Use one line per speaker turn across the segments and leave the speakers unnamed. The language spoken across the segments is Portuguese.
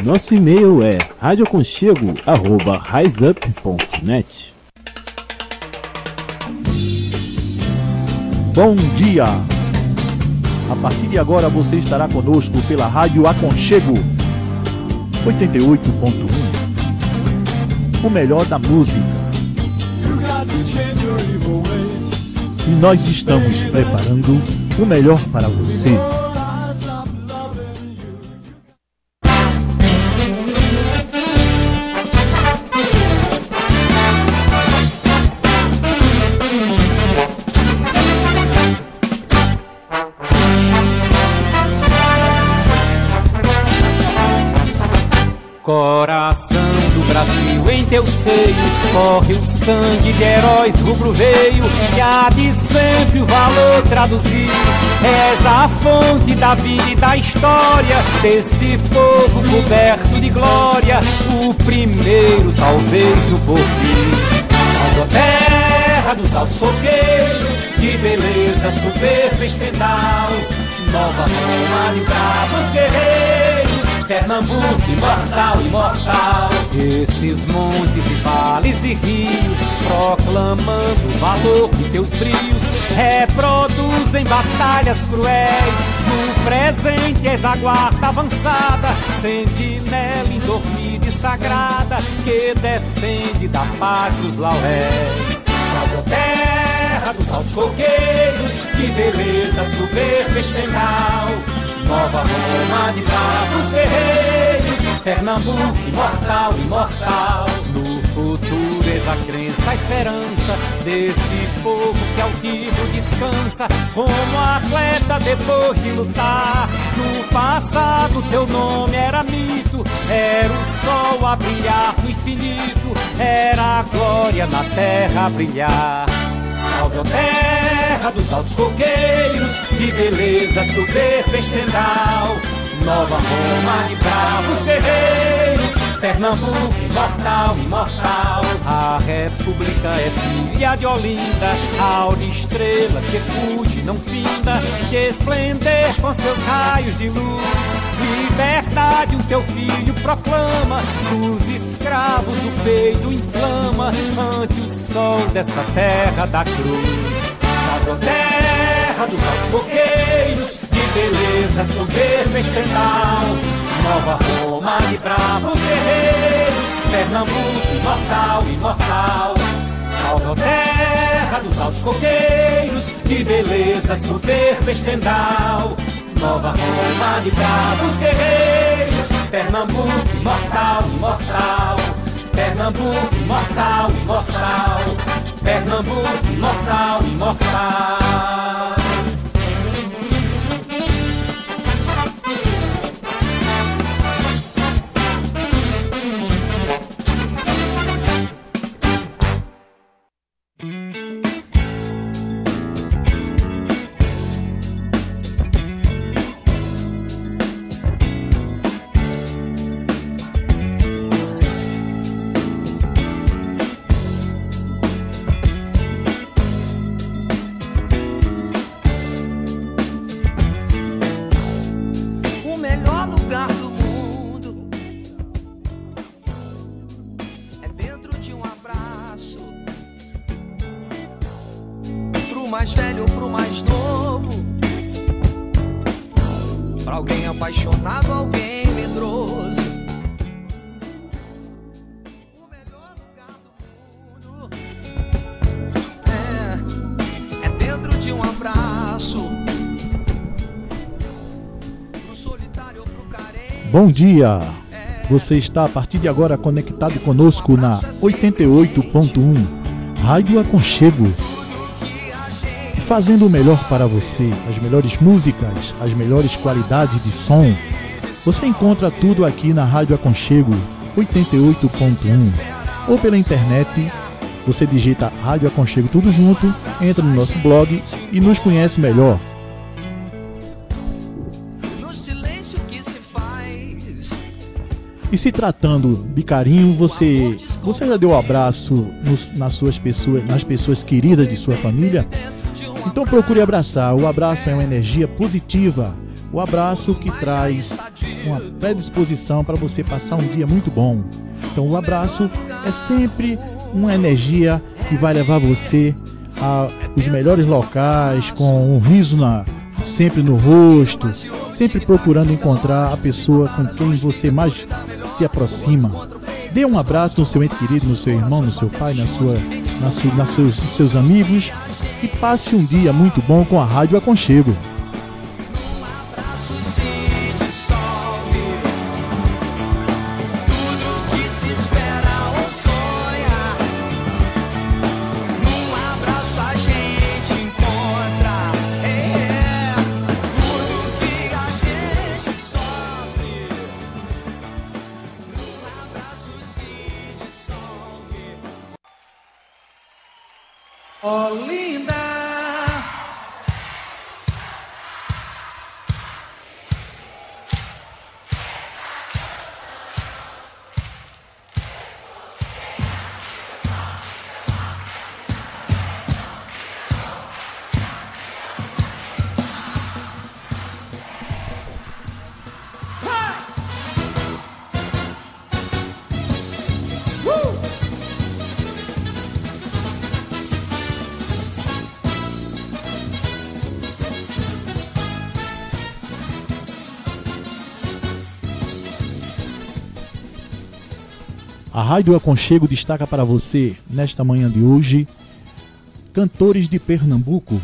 Nosso e-mail é radioaconchego@riseup.net.
Bom dia! A partir de agora você estará conosco pela Rádio Aconchego 88.1, o melhor da música. E nós estamos preparando o melhor para você.
Coração do Brasil, em teu seio corre o sangue de heróis rubro-veio, e há de sempre o valor traduzir. És a fonte da vida e da história desse povo coberto de glória, o primeiro talvez no porvir. Salve a terra dos altos fogueiros, de beleza soberba estendal, Nova Roma de bravos guerreiros, Pernambuco imortal, imortal. Esses montes e vales e rios, proclamando o valor de teus brios, reproduzem batalhas cruéis. No presente és a guarda avançada, sentinela indormida e sagrada, que defende da pátria os lauréis. Salve a terra dos altos coqueiros, de beleza soberba estendal, Nova Roma de bravos guerreiros, Pernambuco imortal, imortal. No futuro és a crença, a esperança desse povo que altivo descansa, como atleta depois de lutar. No passado teu nome era mito, era o sol a brilhar no infinito, era a glória na terra a brilhar. Salve a terra dos altos coqueiros, de beleza soberba estendal, Nova Roma de bravos guerreiros, Pernambuco imortal, imortal. A república é filha de Olinda, áurea estrela que fuge não finda, que esplender com seus raios de luz. Liberdade o teu filho proclama, dos escravos o peito inflama, ante o sol dessa terra da cruz. Salve a terra dos altos coqueiros, de beleza soberba estendal, Nova Roma de bravos guerreiros, Pernambuco imortal, imortal. Salve a terra dos altos coqueiros, de beleza soberba estendal, Nova Roma de bravos guerreiros, Pernambuco imortal, imortal. Pernambuco imortal, imortal. Pernambuco imortal, imortal.
Bom dia! Você está a partir de agora conectado conosco na 88.1 Rádio Aconchego, fazendo o melhor para você, as melhores músicas, as melhores qualidades de som. Você encontra tudo aqui na Rádio Aconchego 88.1 ou pela internet. Você digita Rádio Aconchego tudo junto, entra no nosso blog e nos conhece melhor. E se tratando de carinho, você já deu um abraço nas pessoas queridas de sua família? Então procure abraçar. O abraço é uma energia positiva. O abraço que traz uma predisposição para você passar um dia muito bom. Então o abraço é sempre uma energia que vai levar você aos melhores locais, com um riso sempre no rosto, sempre procurando encontrar a pessoa com quem você mais se aproxima. Dê um abraço no seu ente querido, no seu irmão, no seu pai, nos seus amigos, e passe um dia muito bom com a Rádio Aconchego.
Olinda,
A Rádio Aconchego destaca para você, nesta manhã de hoje, cantores de Pernambuco.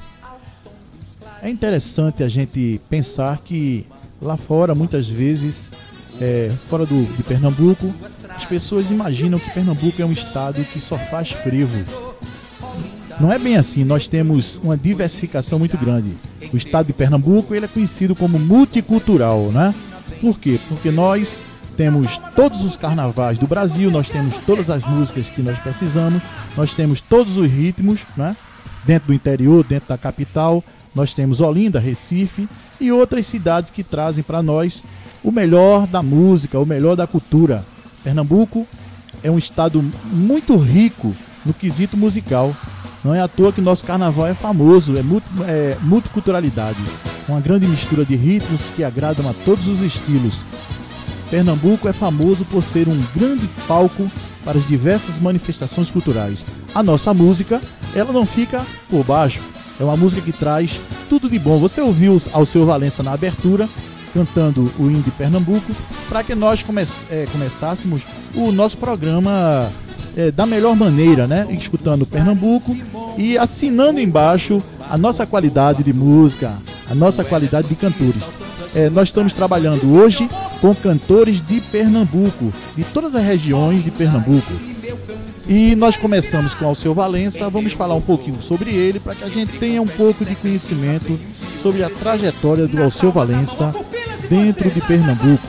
É interessante a gente pensar que lá fora, muitas vezes, fora de Pernambuco, as pessoas imaginam que Pernambuco é um estado que só faz frevo. Não é bem assim, nós temos uma diversificação muito grande. O estado de Pernambuco ele é conhecido como multicultural, né? Por quê? Porque nós temos todos os carnavais do Brasil, nós temos todas as músicas que nós precisamos, nós temos todos os ritmos, né? Dentro do interior, dentro da capital, nós temos Olinda, Recife e outras cidades que trazem para nós o melhor da música, o melhor da cultura. Pernambuco é um estado muito rico no quesito musical. Não é à toa que nosso carnaval é famoso, é multiculturalidade, uma grande mistura de ritmos que agradam a todos os estilos. Pernambuco é famoso por ser um grande palco para as diversas manifestações culturais. A nossa música, ela não fica por baixo, é uma música que traz tudo de bom. Você ouviu Alceu Valença na abertura, cantando o hino de Pernambuco, para que nós começássemos o nosso programa da melhor maneira, né? Escutando Pernambuco e assinando embaixo a nossa qualidade de música, a nossa qualidade de cantores. Nós estamos trabalhando hoje com cantores de Pernambuco, de todas as regiões de Pernambuco. E nós começamos com Alceu Valença, vamos falar um pouquinho sobre ele, para que a gente tenha um pouco de conhecimento sobre a trajetória do Alceu Valença dentro de Pernambuco.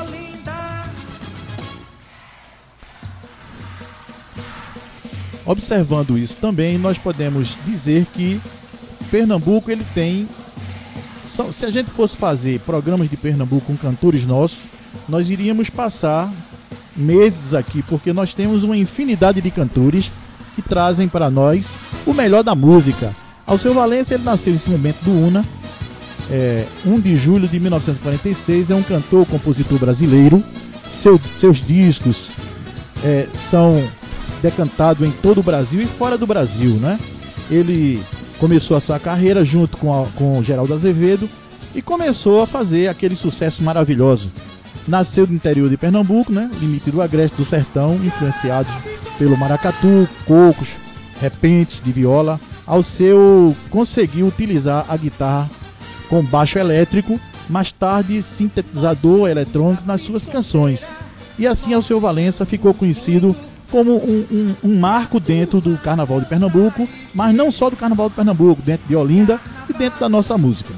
Observando isso também, nós podemos dizer que Pernambuco ele tem... Se a gente fosse fazer programas de Pernambuco com cantores nossos, nós iríamos passar meses aqui, porque nós temos uma infinidade de cantores que trazem para nós o melhor da música. Alceu Valença ele nasceu em São Bento do Una, 1 de julho de 1946, é um cantor, compositor brasileiro. Seus discos são decantados em todo o Brasil e fora do Brasil, né? Ele começou a sua carreira junto com Geraldo Azevedo e começou a fazer aquele sucesso maravilhoso. Nasceu no interior de Pernambuco, né? Limite do Agreste, do Sertão, influenciados pelo maracatu, cocos, repentes de viola. Alceu conseguiu utilizar a guitarra com baixo elétrico, mais tarde sintetizador eletrônico nas suas canções. E assim Alceu Valença ficou conhecido como um marco dentro do Carnaval de Pernambuco, mas não só do Carnaval de Pernambuco, dentro de Olinda e dentro da nossa música.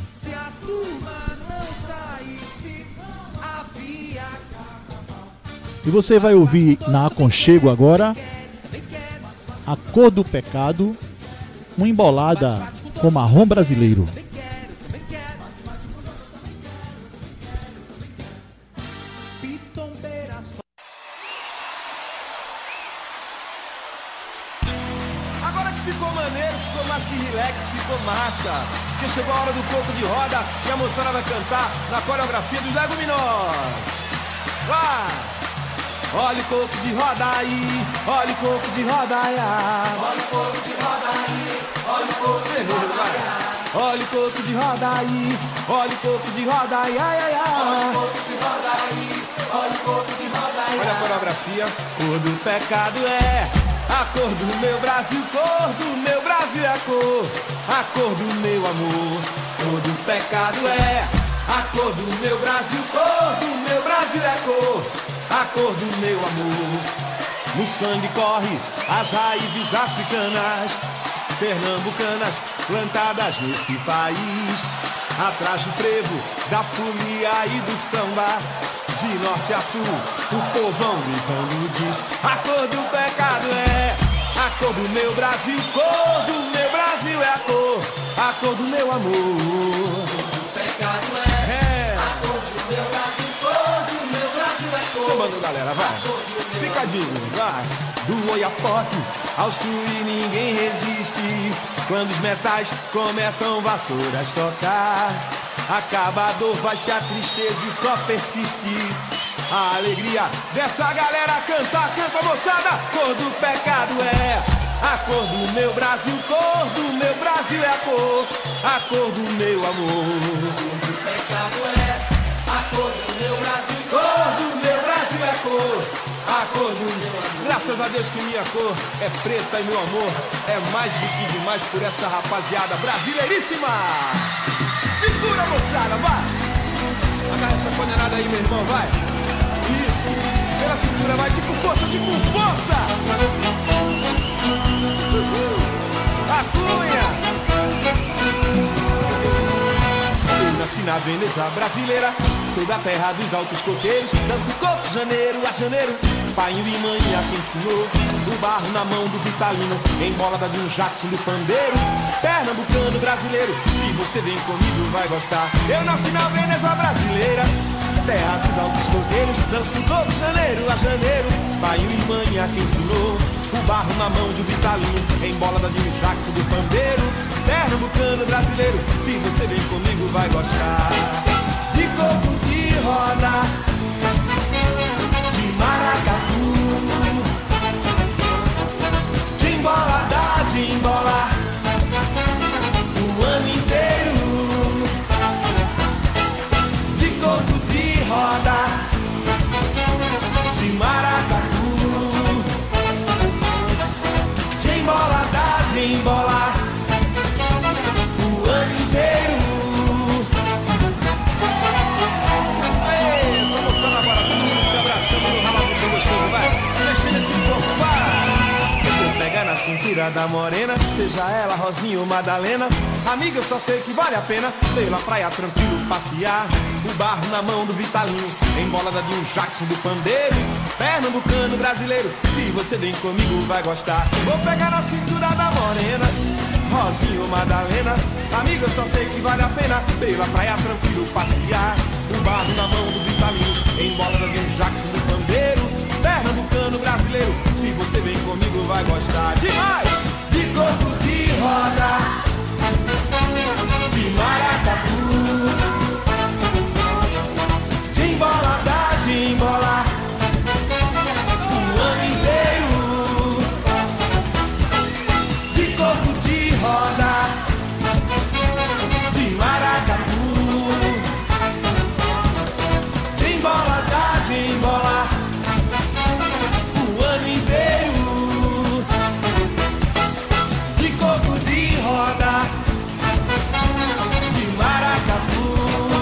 E você vai ouvir na Aconchego agora A Cor do Pecado, uma embolada com marrom brasileiro.
Agora que Ficou maneiro, ficou mais que relax, ficou massa. Porque chegou a hora do coco de roda e a moçada vai cantar na coreografia dos Leguminós. Vai! Olha o coco de roda aí, olha o coco de roda aí. Olha o coco de roda aí, olha o coco de roda aí. Olha o coco de roda aí, olha o coco de roda aí, ai, ai, ai. Olha o coco de roda aí, olha o coco de roda aí. Olha a coreografia, cor do pecado é a cor do meu Brasil, cor do meu Brasil é a cor do meu amor. Cor do pecado é a cor do meu Brasil, cor do meu Brasil é a cor do meu amor. No sangue corre as raízes africanas, pernambucanas, plantadas nesse país. Atrás do frevo, da folia e do samba, de norte a sul, o povão gritando diz: a cor do pecado é a cor do meu Brasil, cor do meu Brasil é a cor do meu amor. Cor do pecado é a cor do meu Brasil, cor do meu Brasil é cor. Sambando, galera, vai. Picadinho, vai. Do Oiapoque ao sul e ninguém resiste. Quando os metais começam vassouras tocar, acaba a dor, vai-se a tristeza e só persiste a alegria dessa galera cantar. Canta, moçada! Cor do pecado é a cor do meu Brasil, cor do meu Brasil é a cor do meu amor. Cor do pecado é a cor do meu Brasil, cor do meu Brasil é a cor do meu amor. Graças a Deus que minha cor é preta e meu amor é mais do que demais por essa rapaziada brasileiríssima. Segura, moçada, vai! Agarra essa condenada aí, meu irmão, vai! Isso! Pela cintura, vai! Tipo força, tipo força! A cunha! Eu nasci na Veneza brasileira, sou da terra dos altos coqueiros, danço coco de janeiro a janeiro. Pai e mãe a quem ensinou o barro na mão do Vitalino, embolada de um Jackson do pandeiro. Pernambucano brasileiro, se você vem comigo vai gostar. Eu nasci na Veneza brasileira, terra dos altos coqueiros, danço coco de janeiro a janeiro. Pai e mãe a quem ensinou o barro na mão de um Vitalino, embolada de um Jackson do pandeiro. Pernambucano brasileiro, se você vem comigo vai gostar. De coco de roda, de maracatu, de embolada, de embola, o ano inteiro. De coco de roda, de maracatu, de embolada, de embola, o ano inteiro. Aê, essa moçada agora, todo mundo se abraçando no ralabucho gostoso, vai, mexendo esse corpo, vai. Pega na cintura da morena, seja ela Rosinha ou Madalena. Amiga, eu só sei que vale a pena pela praia tranquilo passear. O barro na mão do Vitalino, embolada de um Jackson do pandeiro. Pernambucano brasileiro, se você vem comigo vai gostar. Vou pegar na cintura da morena, Rosinha ou Madalena. Amiga, eu só sei que vale a pena pela praia tranquilo passear. O barro na mão do Vitalino, embolada de um Jackson do pandeiro. Pernambucano brasileiro, se você vem comigo vai gostar demais. De coco de roda, de maracatu, de embolada, de embola, o ano inteiro. De coco de roda, de maracatu, de embolada, de embola, o ano inteiro. De coco de roda, de maracatu.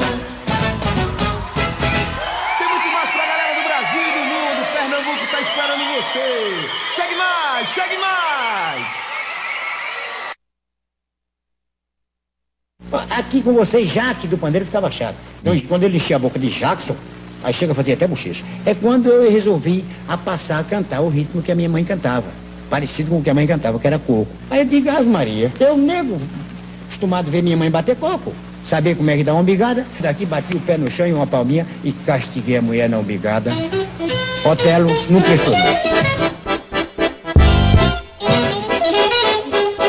Tem muito mais pra galera do Brasil e do mundo. Pernambuco tá esperando você. Chegue mais, chegue mais.
Aqui com vocês, Jaque do pandeiro ficava chato. Então, quando ele enchia a boca de Jackson, aí chega a fazer até bochecha. É quando eu resolvi a passar a cantar o ritmo que a minha mãe cantava. Parecido com o que a mãe cantava, que era coco. Aí eu digo, Ave Maria, eu nego, acostumado a ver minha mãe bater coco. Saber como é que dá uma umbigada. Daqui bati o pé no chão e uma palminha e castiguei a mulher na umbigada. Otelo não prestou não.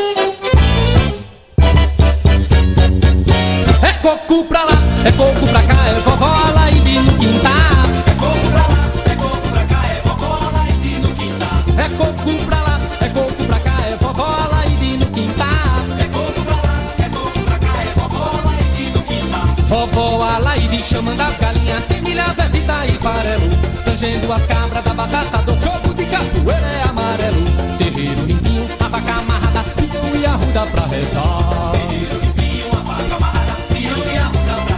milha, vevita e farelo. Tangendo as cabras da batata doce, ovo de capoeira é amarelo. Terreiro limpinho, a vaca amarrada, pião e arruda pra rezar. Terreiro limpinho, a vaca amarrada, pião e arruda pra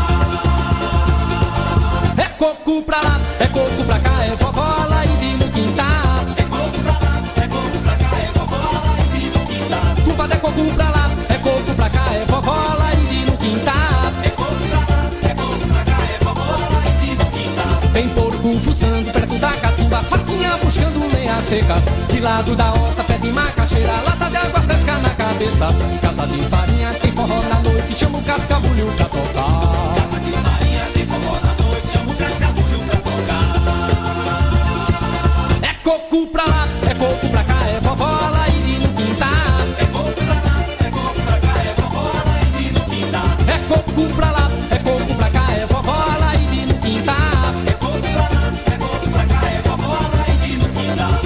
rezar. É coco pra lá, é coco pra cá, é vovó lá e vi no quintal. É coco pra lá, é coco pra cá, é vovó lá e vi no quintal. Culpa é coco pra lá, é coco pra cá, é vovó lá e vi no quintal. É coco pra lá, é coco pra cá, é vovó lá e vi no quintal. Tem porco fuçando perto da cacimba, faquinha buscando lenha seca. De lado da horta, pé de macaxeira, lata de água fresca na cabeça. Casa de farinha, tem forró na noite, chama o cascabulho pra tocar. Casa de farinha, tem forró na noite, chama o cascabulho pra tocar. É coco pra lá, é coco pra cá, é vovó lá e vi no quintal. É coco pra lá, é coco pra cá, é vovó lá e vi no quintal. É coco pra lá, é coco pra cá, é vovó lá e vi no quintal. É coco pra lá, é coco pra cá, é vovó lá e vi no quintal.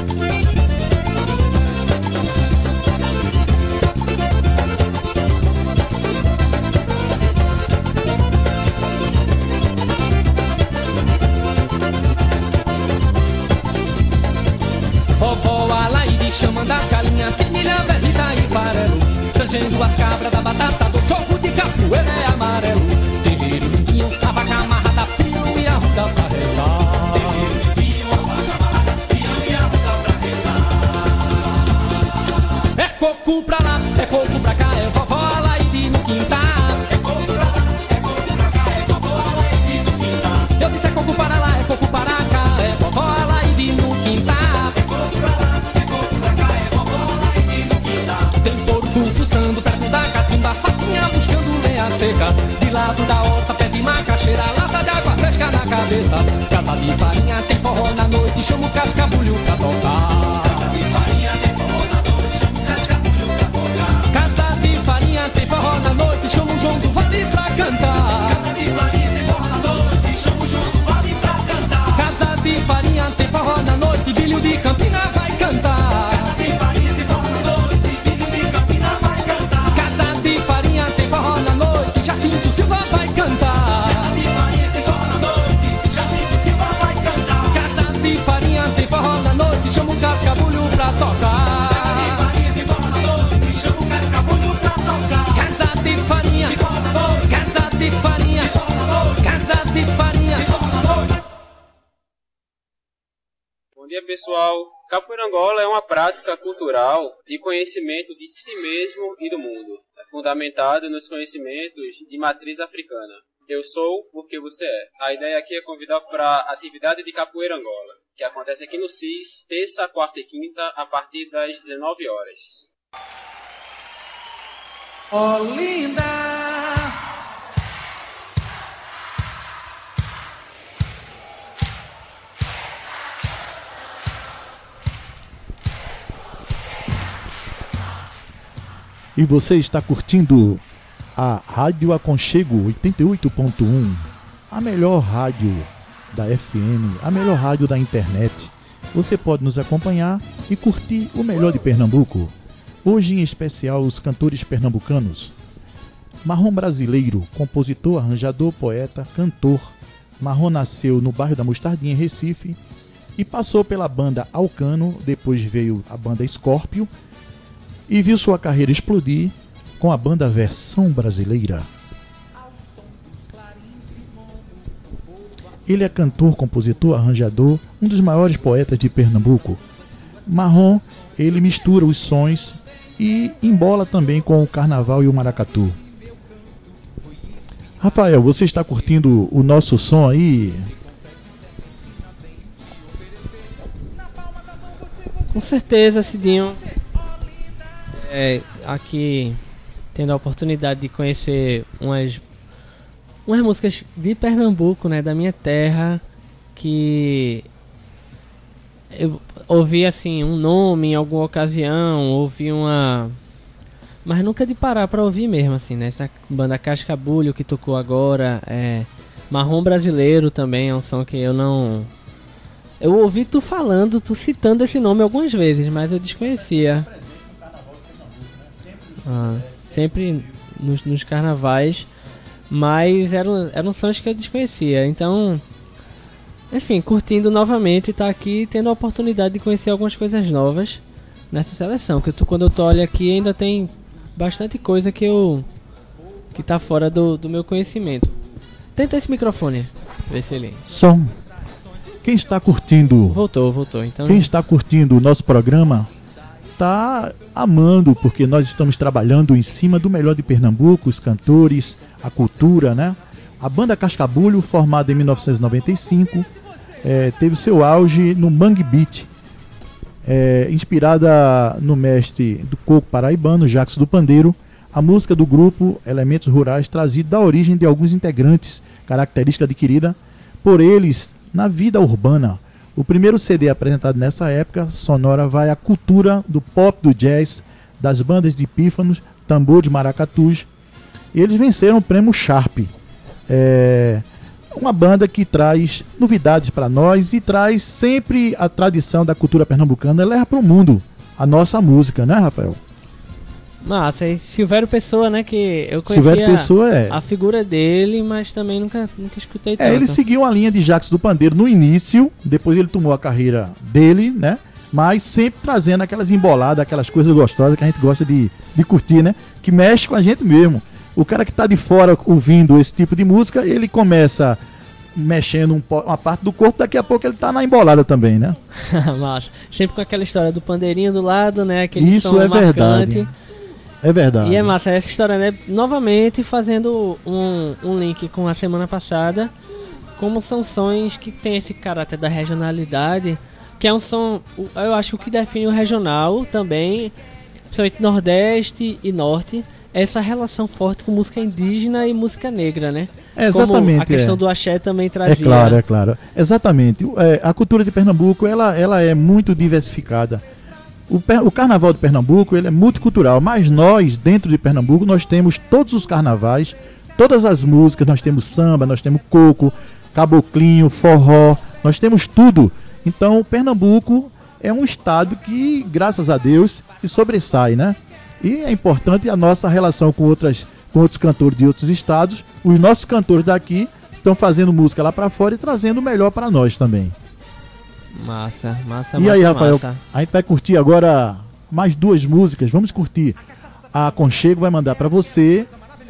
Vovó Alaide chamando as galinhas, tem milha, vevita e farelo. Tangendo as cabras da batata doce, ovo de capoeira é amarelo. Terreiro limpinho, a vaca amarrada, pião e arruda pra rezar. Terreiro limpinho, a vaca amarrada, pião e arruda pra rezar. É coco pra lá, é coco pra cá, é vovó Alaide no quintal. É coco pra lá, é coco pra cá, é vovó Alaide no quintal. Eu disse é coco para lá, é coco para cá, é vovó Alaide no quintal. Fuçando perto da cacimba, faquinha buscando lenha seca. De lado da horta, pé de macaxeira, lata de água fresca na cabeça. Casa de farinha, tem forró na noite, chama o cascabulho pra tocar. Casa de farinha, tem forró na noite, chama o cascabulho pra tocar. Casa de farinha, tem forró na noite, chama o João do Vale pra cantar. Casa de farinha, tem forró na noite, chama o João do Vale pra cantar. Casa de farinha, tem forró na noite, Bilho de Campina vai cantar. Casa de farinha, tem forró na noite, Bilho de Campina vai cantar. Casa de farinha, tem forró na noite, Jacinto Silva vai cantar. Casa de farinha, tem forró na noite, Jacinto Silva vai cantar. Casa de farinha, tem forró na noite, chama o cascabulho pra tocar. Casa de farinha, tem forró na noite, chama o cascabulho pra tocar. Casa de farinha, tem forró na noite, casa de farinha, tem forró na noite, casa de farinha, tem forró na noite.
Bom dia, pessoal. Capoeira Angola é uma prática cultural de conhecimento de si mesmo e do mundo. É fundamentado nos conhecimentos de matriz africana. Eu sou porque você é. A ideia aqui é convidar para a atividade de Capoeira Angola, que acontece aqui no CIS, terça, quarta e quinta, a partir das 19 horas.
Olinda!
E você está curtindo a Rádio Aconchego 88.1, a melhor rádio da FM, a melhor rádio da internet. Você pode nos acompanhar e curtir o melhor de Pernambuco. Hoje em especial os cantores pernambucanos. Marrom brasileiro, compositor, arranjador, poeta, cantor. Marrom nasceu no bairro da Mostardinha, em Recife, e passou pela banda Alcano, depois veio a banda Scorpio, e viu sua carreira explodir com a banda Versão Brasileira. Ele é cantor, compositor, arranjador, um dos maiores poetas de Pernambuco. Marrom, ele mistura os sons e embola também com o carnaval e o maracatu. Rafael, você está curtindo o nosso som aí?
Com certeza, Cidinho. Aqui tendo a oportunidade de conhecer umas músicas de Pernambuco, né, da minha terra, que eu ouvi assim um nome em alguma ocasião, ouvi mas nunca de parar pra ouvir mesmo, assim, né? Essa banda Cascabulho que tocou agora, Marrom Brasileiro também é um som que eu ouvi tu citando esse nome algumas vezes, mas eu desconhecia. Sempre nos carnavais. mas eram sons que eu desconhecia. Então, enfim, curtindo novamente, tá aqui tendo a oportunidade de conhecer algumas coisas novas nessa seleção. Que quando eu tô olhando aqui ainda tem bastante coisa que tá fora do meu conhecimento. Tenta esse microfone, vê se ele...
Som. Quem está curtindo...
Voltou. Então...
Quem está curtindo o nosso programa está amando, porque nós estamos trabalhando em cima do melhor de Pernambuco, os cantores, a cultura, né? A banda Cascabulho, formada em 1995, teve seu auge no Mangue Beat, inspirada no mestre do coco paraibano, Jackson do Pandeiro. A música do grupo Elementos Rurais, trazida da origem de alguns integrantes, característica adquirida por eles na vida urbana. O primeiro CD apresentado nessa época sonora vai à cultura do pop, do jazz, das bandas de pífanos, tambor de maracatus. E eles venceram o prêmio Sharp. Uma banda que traz novidades para nós e traz sempre a tradição da cultura pernambucana, leva para o mundo a nossa música, né, Rafael?
Massa, e Silvério Pessoa, né, que eu conhecia a figura dele, mas também nunca escutei tanto.
Ele seguiu a linha de Jackson do Pandeiro no início, depois ele tomou a carreira dele, né, mas sempre trazendo aquelas emboladas, aquelas coisas gostosas que a gente gosta de curtir, né, que mexe com a gente mesmo. O cara que tá de fora ouvindo esse tipo de música, ele começa mexendo uma parte do corpo, daqui a pouco ele tá na embolada também, né?
Massa, sempre com aquela história do pandeirinho do lado, né, aquele
Isso
som
é
marcante.
Verdade. É verdade.
E é massa essa história, né? Novamente fazendo um link com a semana passada. Como são sons que tem esse caráter da regionalidade, que é um som, eu acho que o que define o regional também, principalmente Nordeste e Norte, é essa relação forte com música indígena e música negra, né?
Exatamente.
Como a questão do axé também trazia.
É claro. Exatamente. A cultura de Pernambuco, ela é muito diversificada. O carnaval de Pernambuco, ele é multicultural, mas nós, dentro de Pernambuco, nós temos todos os carnavais, todas as músicas, nós temos samba, nós temos coco, caboclinho, forró, nós temos tudo. Então, Pernambuco é um estado que, graças a Deus, se sobressai, né? E é importante a nossa relação com outros cantores de outros estados. Os nossos cantores daqui estão fazendo música lá para fora e trazendo o melhor para nós também.
Massa.
E aí, Rafael, a gente vai curtir agora mais duas músicas. Vamos curtir. A Aconchego vai mandar pra você.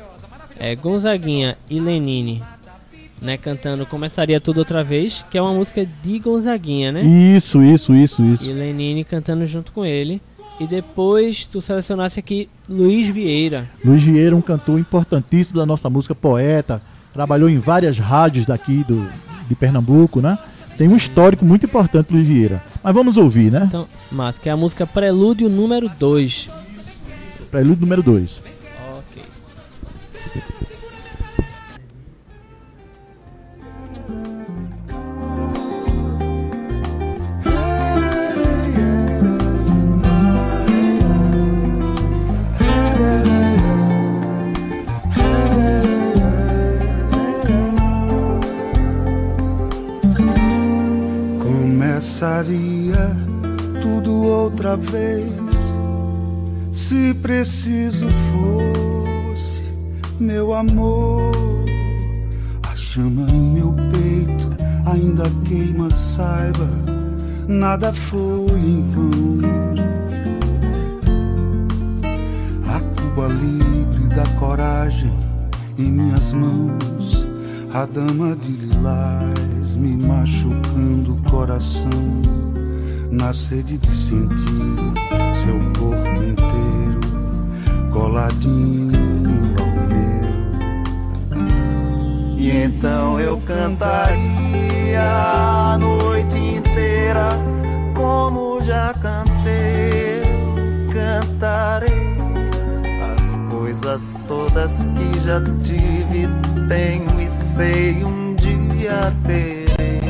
Gonzaguinha e Lenine, né, cantando Começaria Tudo Outra Vez, que é uma música de Gonzaguinha, né?
Isso.
E Lenine cantando junto com ele. E depois tu selecionasse aqui Luiz Vieira.
Luiz Vieira, um cantor importantíssimo da nossa música, poeta. Trabalhou em várias rádios daqui de Pernambuco, né? Tem um histórico muito importante, Luiz Vieira. Mas vamos ouvir, né?
Então, mas que é a música Prelúdio número 2.
Prelúdio número 2.
Ok.
Começaria tudo outra vez, se preciso fosse, meu amor. A chama em meu peito ainda queima, saiba, nada foi em vão. A Cuba livre da coragem em minhas mãos, a dama de lilás me machucando o coração, na sede de sentir seu corpo inteiro coladinho ao meu. E então eu cantaria a noite inteira, como já cantei, cantarei as coisas todas que já tive, tenho e sei um dia terei.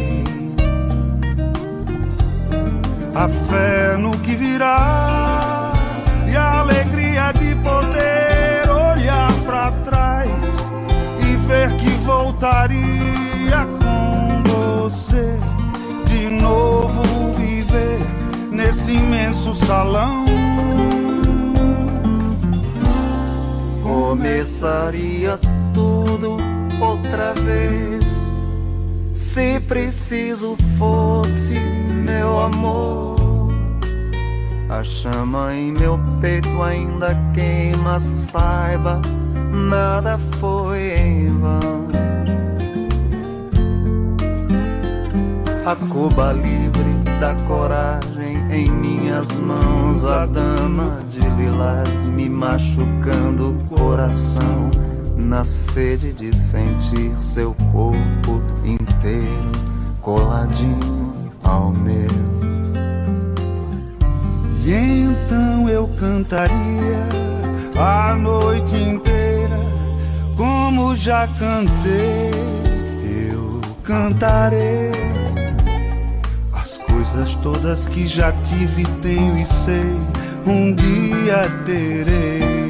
A fé no que virá e a alegria de poder olhar pra trás e ver que voltaria com você de novo, viver nesse imenso salão. Começaria tudo
tudo outra vez. Se preciso fosse, meu amor, a chama em meu peito ainda queima, saiba, nada foi em vão. A Cuba livre da coragem em minhas mãos, a dama de lilás me machucando o coração, na sede de sentir seu corpo inteiro coladinho ao meu.
E então eu cantaria a noite inteira, como já cantei, eu cantarei as coisas todas que já tive, tenho e sei, um dia terei.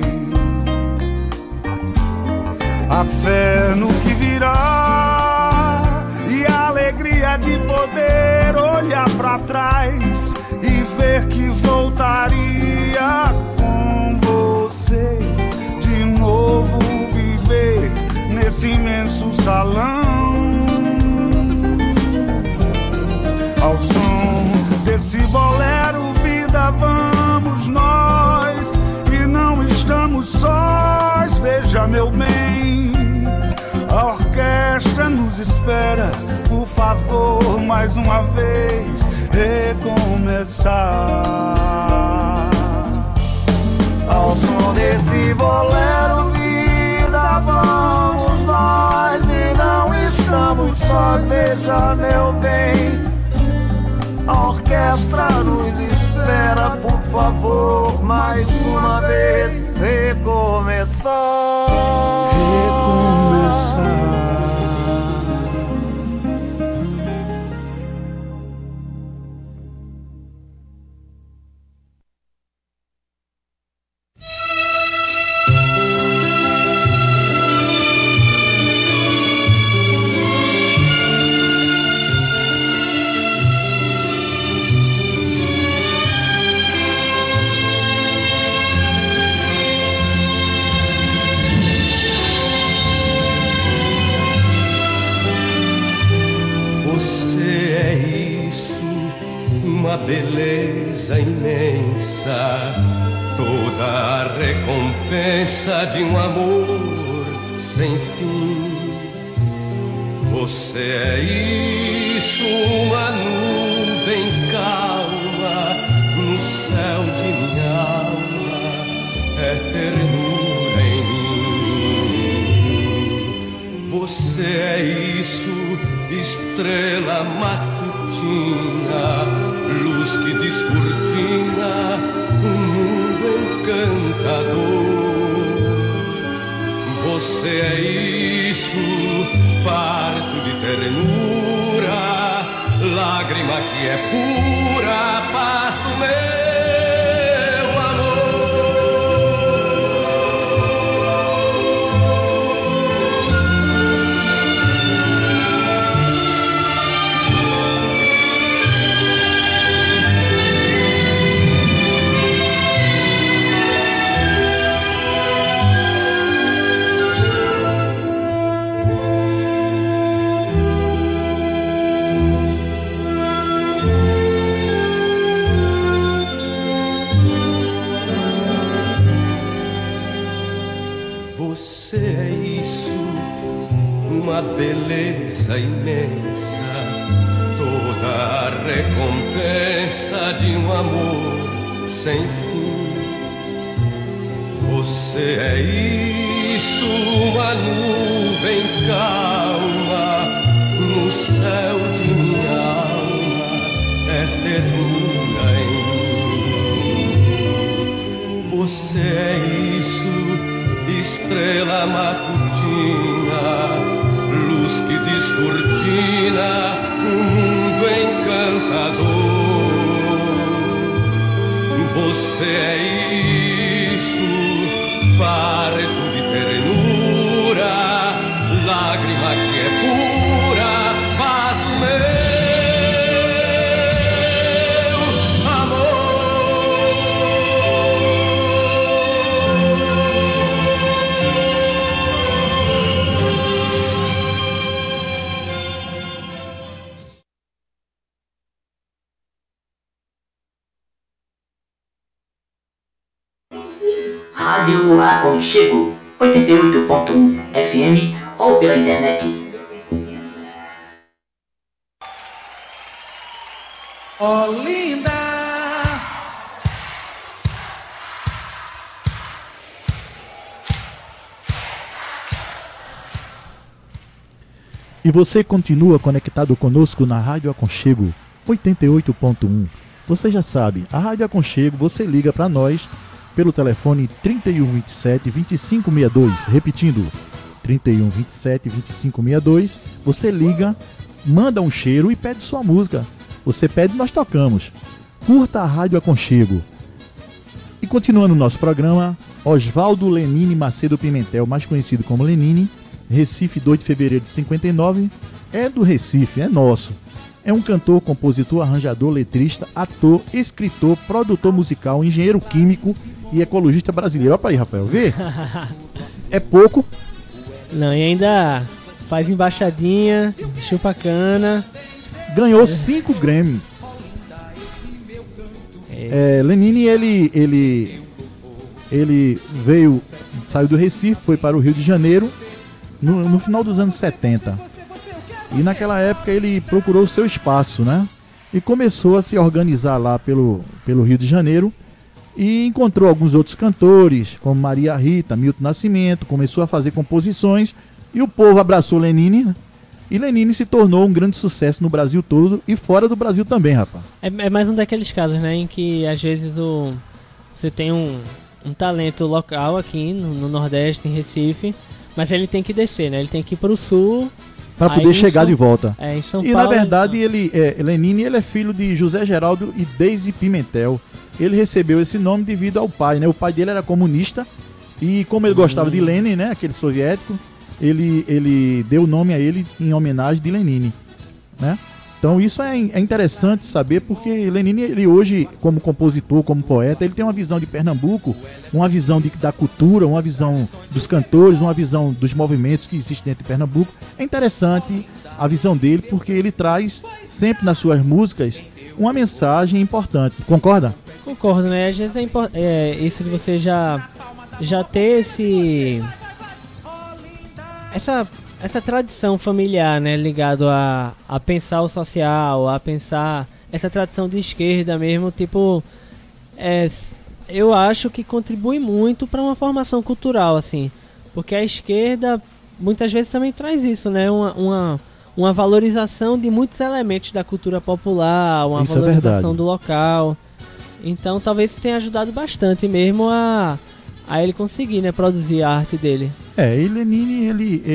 A fé no que virá e a alegria de poder olhar pra trás e ver que voltaria com você de novo, viver nesse imenso salão. Ao som desse bolero, vida, vamos nós, e não estamos sós, veja meu bem, a orquestra nos espera, por favor, mais uma vez, recomeçar.
Ao som desse bolero, vida, vamos nós, e não estamos sós, veja meu bem, a orquestra nos espera, por favor, mais uma vez, recomeçar.
Beleza imensa, toda a recompensa de um amor sem fim. Você é isso, uma nuvem calma no céu de minha alma, é ternura em mim. Você é isso, estrela matutina, luz que descortina um mundo encantador. Você é isso, parto de ternura, lágrima que é pura, paz do meu amor. Beleza imensa, toda a recompensa de um amor sem fim. Você é isso, uma nuvem calma no céu de minha alma, é ternura em mim. Você é isso, estrela matutina, luz que descortina um mundo encantador. Você é isso, parto de ternura, lágrima que é pura, paz do meu amor.
Rádio Aconchego 88.1 FM ou pela internet.
Olinda.
E você continua conectado conosco na Rádio Aconchego 88.1. Você já sabe, a Rádio Aconchego você liga para nós pelo telefone 3127-2562. Repetindo, 3127-2562. Você liga, manda um cheiro e pede sua música. Você pede, nós tocamos. Curta a Rádio Aconchego. E continuando o nosso programa, Oswaldo Lenine Macedo Pimentel, mais conhecido como Lenine, Recife, 2 de fevereiro de 59, é do Recife, é nosso. É um cantor, compositor, arranjador, letrista, ator, escritor, produtor musical, engenheiro químico e ecologista brasileiro. Olha pra aí, Rafael, vê? É pouco.
Não, e ainda faz embaixadinha, chupa cana.
Ganhou 5 Grammy. Lenine, ele veio, saiu do Recife, foi para o Rio de Janeiro no final dos anos 70. E naquela época ele procurou o seu espaço, né? E começou a se organizar lá pelo Rio de Janeiro e encontrou alguns outros cantores, como Maria Rita, Milton Nascimento, começou a fazer composições e o povo abraçou Lenine, né? E Lenine se tornou um grande sucesso no Brasil todo e fora do Brasil também, rapaz.
É mais um daqueles casos, né, em que às vezes você tem um talento local aqui no Nordeste, em Recife, mas ele tem que descer, né? Ele tem que ir pro Sul
para poder chegar de volta.
Em São
e
Paulo,
na verdade Lenine ele é filho de José Geraldo e Deise Pimentel. Ele recebeu esse nome devido ao pai, né? O pai dele era comunista e como ele gostava de Lenin, né? Aquele soviético, ele deu o nome a ele em homenagem de Lenine, né? Então isso é interessante saber, porque Lenine, ele hoje, como compositor, como poeta, ele tem uma visão de Pernambuco, uma visão da cultura, uma visão dos cantores, uma visão dos movimentos que existem dentro de Pernambuco. É interessante a visão dele, porque ele traz sempre nas suas músicas uma mensagem importante. Concorda?
Concordo, né? Às vezes isso de você já ter essa tradição familiar, né, ligado a pensar o social, a pensar essa tradição de esquerda mesmo, tipo, eu acho que contribui muito para uma formação cultural, assim, porque a esquerda muitas vezes também traz isso, né, uma valorização de muitos elementos da cultura popular, uma
isso
valorização do local, então talvez tenha ajudado bastante mesmo a ele conseguir, né, produzir a arte dele.
E Lenine,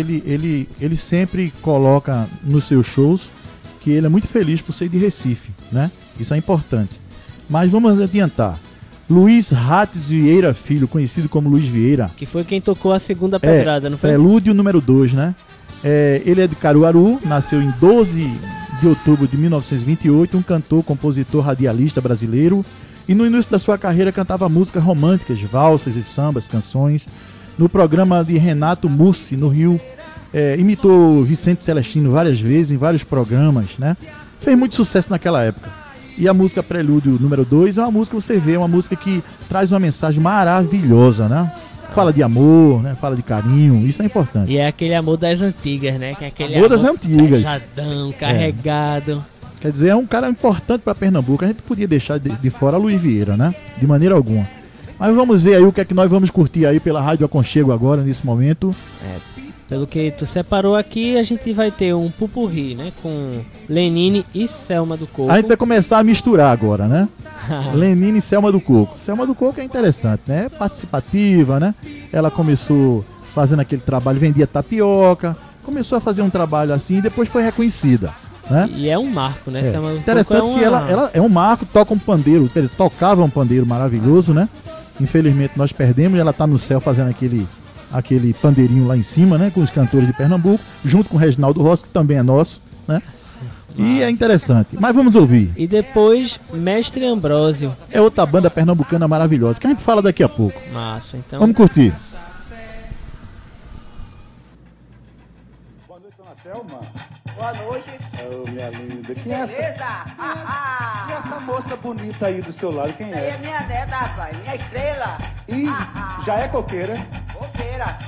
ele sempre coloca nos seus shows que ele é muito feliz por ser de Recife, né? Isso é importante. Mas vamos adiantar. Luiz Rates Vieira Filho, conhecido como Luiz Vieira.
Que foi quem tocou a segunda pedrada, não foi?
Prelúdio número 2, né? Ele é de Caruaru, nasceu em 12 de outubro de 1928, um cantor, compositor, radialista brasileiro. E no início da sua carreira cantava músicas românticas, valsas e sambas, canções. No programa de Renato Mussi, no Rio, imitou Vicente Celestino várias vezes, em vários programas, né? Fez muito sucesso naquela época. E a música Prelúdio número 2 é uma música, você vê, uma música que traz uma mensagem maravilhosa, né? Fala de amor, né? Fala de carinho, isso é importante.
E é aquele amor das antigas, né? Que é aquele
amor das antigas.
Pesadão, carregado.
Quer dizer, é um cara importante para Pernambuco. A gente podia deixar de fora Luiz Vieira, né? De maneira alguma. Mas vamos ver aí o que é que nós vamos curtir aí pela Rádio Aconchego agora, nesse momento.
Pelo que tu separou aqui, a gente vai ter um pupurri, né? Com Lenine e Selma do Coco.
A gente vai começar a misturar agora, né? Lenine e Selma do Coco. Selma do Coco é interessante, né? É participativa, né? Ela começou fazendo aquele trabalho, vendia tapioca. Começou a fazer um trabalho assim e depois foi reconhecida, né?
E é um marco, né? Selma do
Interessante
Coco
que ela é um marco, toca um pandeiro, quer dizer, tocava um pandeiro maravilhoso, né? Infelizmente nós perdemos, ela tá no céu fazendo aquele pandeirinho lá em cima, né? Com os cantores de Pernambuco, junto com o Reginaldo Rossi, que também é nosso, né? E é interessante. Mas vamos ouvir.
E depois, Mestre Ambrósio.
É outra banda pernambucana maravilhosa, que a gente fala daqui a pouco.
Massa, então.
Vamos curtir.
Boa noite, dona Selma. Boa noite.
Ô, minha linda. Quem é essa? E essa moça bonita aí do seu lado, quem
Aí é
é?
minha neta, rapaz, minha estrela.
Ih, já é coqueira?
Coqueira.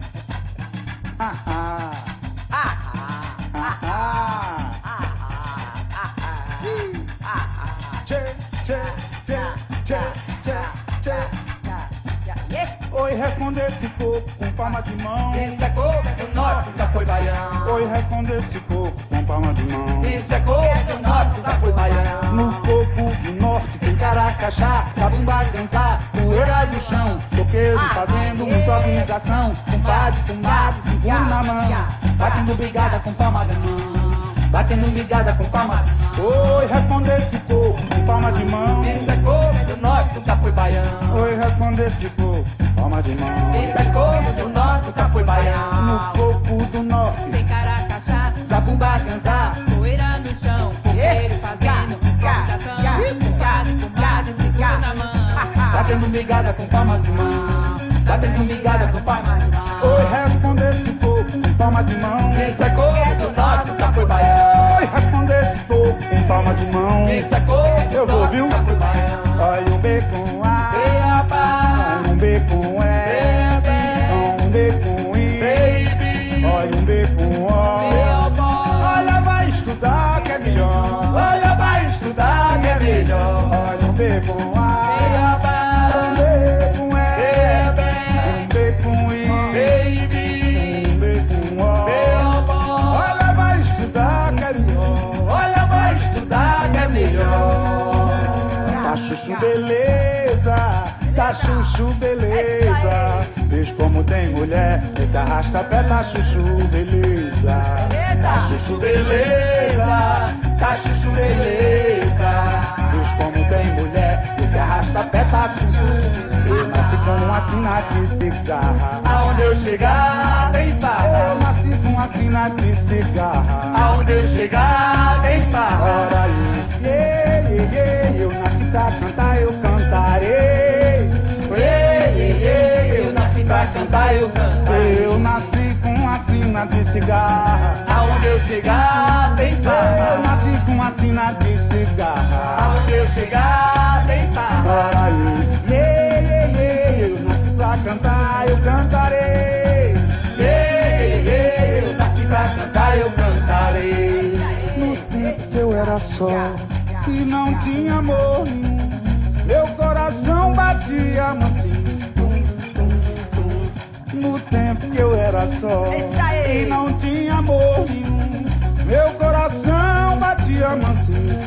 Tchê, tchê, tchê, tchê, tchê, tchê. Oi, responde esse coco com palma de mão.
Isso é coco do norte, nunca foi baiano.
Oi, responde esse coco com palma de mão.
Isso é coco do norte, nunca foi baiano.
No coco do norte tem caracachá, cabumba dançar, poeira do chão, coqueiro fazendo improvisação, compadre fumado, seguro na mão, batendo brigada com palma de mão, batendo brigada com palma de mão. Oi, responde esse coco com palma de mão.
Isso é coco do norte, nunca foi baiano.
Oi, responde esse coco, palma de mão.
Isso é coco do norte, nunca foi baiano.
No coco do norte
Tem caracachá, zabumba canzá, poeira no chão, coqueiro fazendo improvisação, compadre, segura na mão,
batendo brigada com palma de mão,
batendo brigada com palma de mão.
Oi, responde esse coco com palma de mão.
Isso é coco do norte, nunca foi baiano.
Oi, responde esse coco com palma de mão.
Isso é coco do
Eu vou,
norte,
viu?
nunca foi baiano.
Olha um bacon A,
Ei, rapaz,
olha um bacon E, olha um bacon I, olha um bacon O. Olha, vai estudar que é melhor. Olha, vai estudar que é melhor. Olha um bacon A, um bacon E, um bacon I, um bacon O. Olha, vai estudar que é melhor. Olha, vai estudar que é melhor. Tá chuchu beleza, tá chuchu beleza. Vês como tem mulher, esse arrasta-pé tá chuchu beleza. Tá chuchu beleza, tá chuchu beleza. Vês como tem mulher, esse arrasta-pé tá chuchu. Eu nasci com uma sina de cigarra.
aonde eu chegar, tem farra.
Eu nasci com uma sina de cigarra.
Aonde eu chegar, tem farra.
Ora aí, yeah, yeah, yeah. Eu nasci pra cantar, eu cantarei.
Eu nasci pra cantar, eu cantarei.
Eu nasci com uma sina de cigarra.
Aonde eu chegar, tem
Eu
farra.
nasci com uma sina de cigarra.
Aonde eu chegar, tem farra.
Ora aí, yeah, yeah, yeah. Eu nasci pra cantar, eu cantarei.
Eu nasci pra cantar, eu cantarei.
No tempo que eu era só e não tinha amor nenhum, meu coração batia mansinho. No tempo que eu era só e não tinha amor nenhum, meu coração batia mansinho.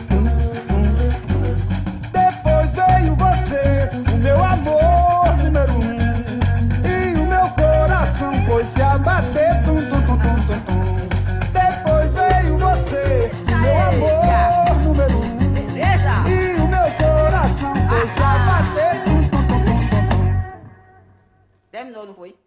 Depois veio você, o meu amor número 1, e o meu coração foi-se abater, tum, tum, tum, tum, tum, tum. Depois veio você, o meu amor número 1, e o meu coração foi-se abater, tum, tum, tum, tum, tum, tum.
Terminou, não foi?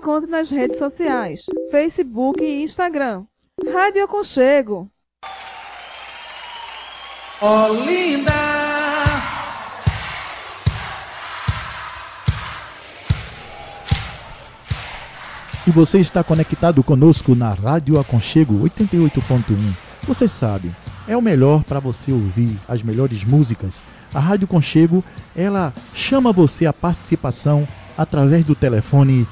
encontre nas redes sociais, Facebook e Instagram. Rádio Aconchego.
Olinda!
E você está conectado conosco na Rádio Aconchego 88.1. Você sabe, é o melhor para você ouvir as melhores músicas. A Rádio Aconchego, ela chama você à participação através do telefone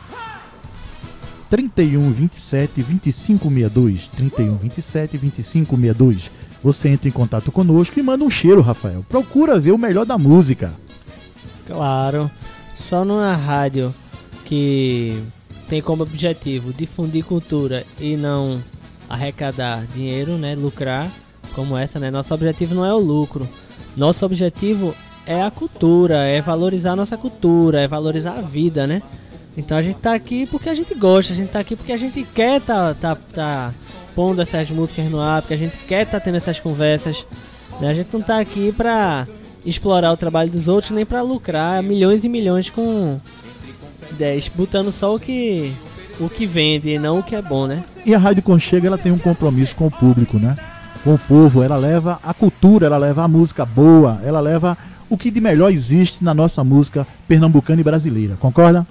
31 27 25 62. 31 27 25 62. Você entra em contato conosco e manda um cheiro, Rafael. Procura ver o melhor da música.
Claro, só numa rádio que tem como objetivo difundir cultura e não arrecadar dinheiro, né, lucrar, como essa, né? Nosso objetivo não é o lucro. Nosso objetivo é a cultura, é valorizar a nossa cultura, é valorizar a vida, né? Então a gente tá aqui porque a gente gosta, a gente tá aqui porque a gente quer tá pondo essas músicas no ar, porque a gente quer tá tendo essas conversas, né? A gente não tá aqui pra explorar o trabalho dos outros, nem pra lucrar milhões e milhões com 10, botando só o que vende e não o que é bom, né?
E a Rádio Aconchego, ela tem um compromisso com o público, né? Com o povo, ela leva a cultura, ela leva a música boa, ela leva o que de melhor existe na nossa música pernambucana e brasileira, concorda?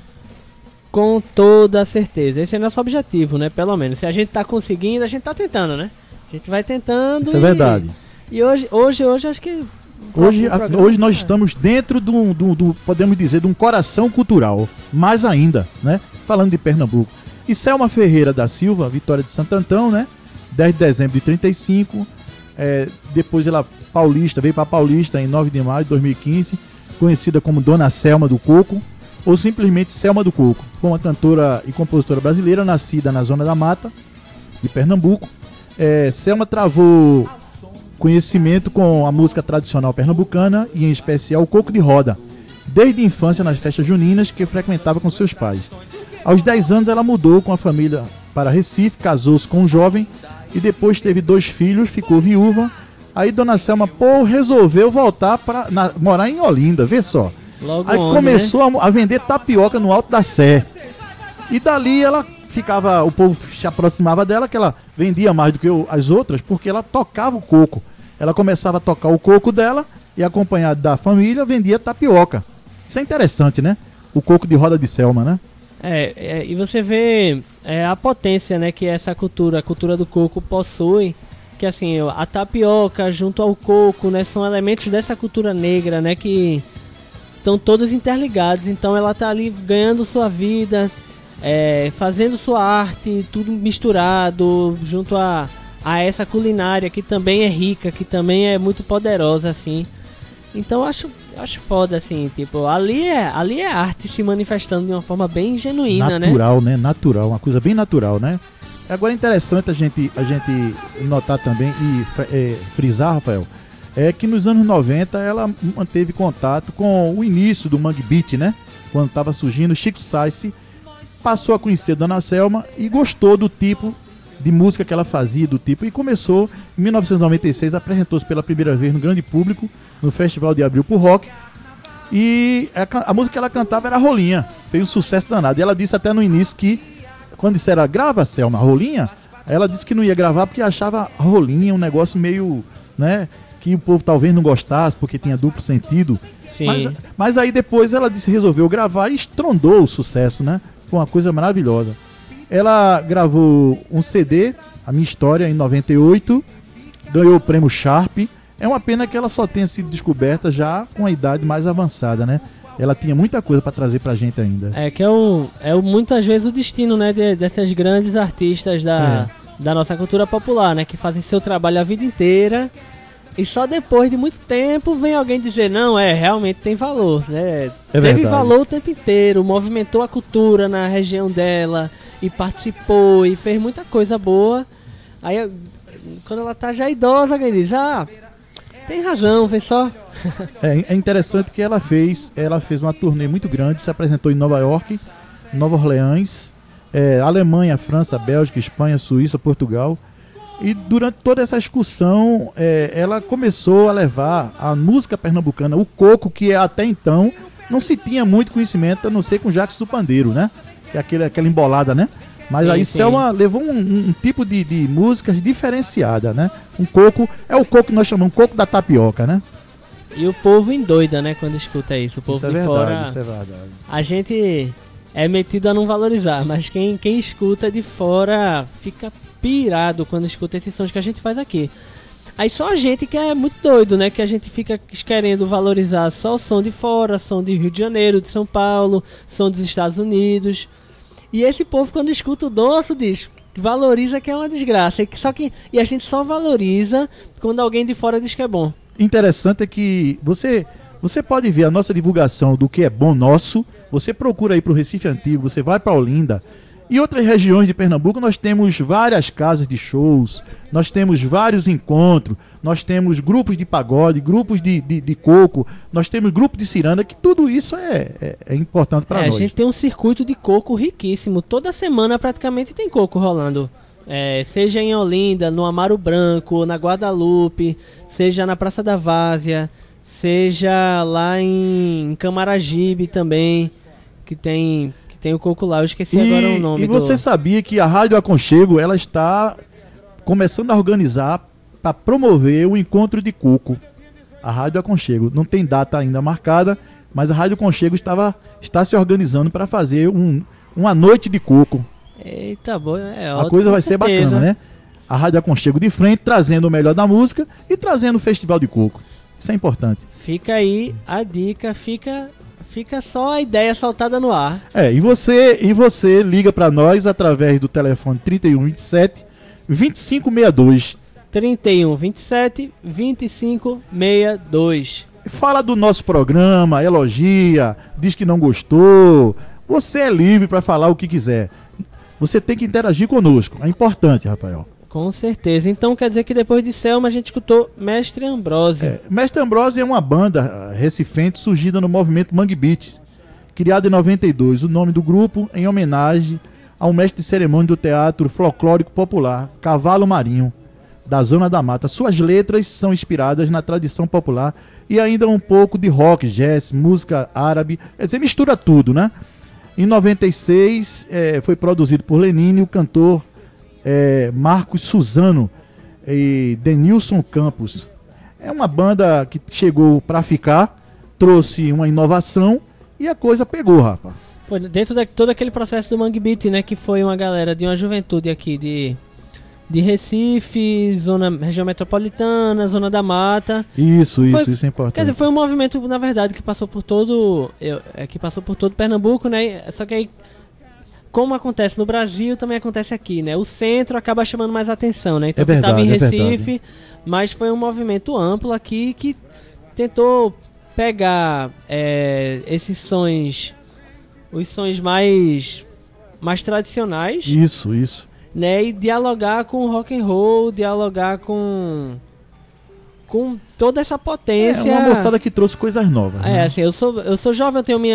Com toda certeza, esse é nosso objetivo, né? Pelo menos, se a gente tá conseguindo, a gente tá tentando, né? A gente vai tentando.
Isso é verdade.
E hoje acho que...
Hoje nós estamos dentro do, podemos dizer, de um coração cultural, mais ainda, né? Falando de Pernambuco. E Selma Ferreira da Silva, Vitória de Santo Antão, né? 10 de dezembro de 35, depois ela veio para Paulista em 9 de maio de 2015, conhecida como Dona Selma do Coco, ou simplesmente Selma do Coco. Foi uma cantora e compositora brasileira, nascida na Zona da Mata, de Pernambuco. Selma travou conhecimento com a música tradicional pernambucana e em especial o coco de roda, desde a infância nas festas juninas que frequentava com seus pais. Aos 10 anos ela mudou com a família para Recife, casou-se com um jovem e depois teve 2 filhos, ficou viúva. Aí Dona Selma, resolveu voltar para morar em Olinda, vê só.
Logo
aí começou, né, a vender tapioca no Alto da Sé. E dali ela ficava, o povo se aproximava dela, que ela vendia mais do que as outras, porque ela tocava o coco. Ela começava a tocar o coco dela e, acompanhada da família, vendia tapioca. Isso é interessante, né? O coco de roda de Selma, né?
E você vê a potência, né, que essa cultura, a cultura do coco possui, que assim, a tapioca junto ao coco, né, são elementos dessa cultura negra, né, que estão todos interligados. Então ela tá ali ganhando sua vida, fazendo sua arte, tudo misturado junto a essa culinária que também é rica, que também é muito poderosa, assim. Então acho foda, assim, tipo, ali é arte se manifestando de uma forma bem genuína,
natural, né? Natural, uma coisa bem natural, né? Agora é interessante a gente notar também e frisar, Rafael, que nos anos 90 ela manteve contato com o início do Mangue Beat, né? Quando estava surgindo, Chico Sainz passou a conhecer Dona Selma e gostou do tipo de música que ela fazia, do tipo, e começou em 1996, apresentou-se pela primeira vez no grande público, no Festival de Abril pro Rock, e a música que ela cantava era Rolinha, fez um sucesso danado, e ela disse até no início que, quando disseram, grava, Selma, Rolinha, ela disse que não ia gravar porque achava Rolinha um negócio meio, né, que o povo talvez não gostasse, porque tinha duplo sentido. Mas aí depois ela resolveu gravar e estrondou o sucesso, né, foi uma coisa maravilhosa. Ela gravou um CD, A Minha História, em 98, ganhou o prêmio Sharp. É uma pena que ela só tenha sido descoberta já com a idade mais avançada, né? Ela tinha muita coisa para trazer pra gente ainda.
Muitas vezes o destino, né, dessas grandes artistas da nossa cultura popular, né? Que fazem seu trabalho a vida inteira e só depois de muito tempo vem alguém dizer, não, realmente tem valor, né? Teve valor o tempo inteiro, movimentou a cultura na região dela e participou e fez muita coisa boa. Aí quando ela tá já idosa, alguém diz, tem razão, vê só.
É interessante que ela fez uma turnê muito grande, se apresentou em Nova York, Nova Orleans, Alemanha, França, Bélgica, Espanha, Suíça, Portugal. E durante toda essa excursão, ela começou a levar a música pernambucana, o coco, que até então não se tinha muito conhecimento, a não ser com Jacques do Pandeiro, né? que é aquela embolada, né? Mas
Sim,
aí
sim.
Selma levou um tipo de músicas diferenciada, né? Um coco, é o coco que nós chamamos, coco da tapioca, né?
E o povo endoida, né, quando escuta isso. O povo
Isso é
de
verdade,
fora.
isso é verdade.
A gente é metido a não valorizar, mas quem escuta de fora fica pirado quando escuta esses sons que a gente faz aqui. Aí só a gente que é muito doido, né? Que a gente fica querendo valorizar só o som de fora, som de Rio de Janeiro, de São Paulo, som dos Estados Unidos. E esse povo, quando escuta o nosso disco, valoriza que é uma desgraça. E a gente só valoriza quando alguém de fora diz que é bom.
Interessante é que você pode ver a nossa divulgação do que é bom nosso. Você procura aí pro Recife Antigo, você vai para Olinda. E outras regiões de Pernambuco nós temos várias casas de shows, nós temos vários encontros, nós temos grupos de pagode, grupos de coco, nós temos grupos de ciranda, que tudo isso é importante para nós.
A gente tem um circuito de coco riquíssimo. Toda semana praticamente tem coco rolando. Seja em Olinda, no Amaro Branco, na Guadalupe, seja na Praça da Várzea, seja lá em Camaragibe também, que tem o coco lá. Eu esqueci agora o nome.
E você sabia que a Rádio Aconchego, ela está começando a organizar para promover o encontro de coco. A Rádio Aconchego não tem data ainda marcada, mas a Rádio Aconchego está se organizando para fazer uma noite de coco.
Eita, boa,
a coisa vai ser bacana, né? A Rádio Aconchego de frente, trazendo o melhor da música e trazendo o Festival de Coco. Isso é importante.
Fica aí a dica, fica só a ideia soltada no ar.
E você liga para nós através do telefone 3127 2562.
3127 2562.
Fala do nosso programa, elogia, diz que não gostou. Você é livre para falar o que quiser. Você tem que interagir conosco. É importante, Rafael.
Com certeza. Então quer dizer que depois de Selma a gente escutou Mestre Ambrose.
Mestre Ambrose é uma banda recifense surgida no movimento Mangue Beats, criado em 92. O nome do grupo em homenagem ao mestre de cerimônia do teatro folclórico popular, Cavalo Marinho, da Zona da Mata. Suas letras são inspiradas na tradição popular e ainda um pouco de rock, jazz, música árabe. Quer dizer, mistura tudo, né? Em 96 foi produzido por Lenine, o cantor Marcos Suzano e Denilson Campos. É uma banda que chegou para ficar, trouxe uma inovação e a coisa pegou, rapaz.
Foi dentro de todo aquele processo do Mangue Beat, né? Que foi uma galera de uma juventude aqui de Recife, região metropolitana, Zona da Mata.
Isso é importante.
Quer dizer, foi um movimento, na verdade, que passou por todo Pernambuco, né? Só que aí, como acontece no Brasil, também acontece aqui, né? O centro acaba chamando mais atenção, né? Então, estava em Recife, mas foi um movimento amplo aqui que tentou pegar esses sons, os sons mais tradicionais.
Isso.
Né, e dialogar com o rock and roll, dialogar com toda essa potência.
É uma moçada que trouxe coisas novas. Né?
Assim, eu sou jovem, eu tenho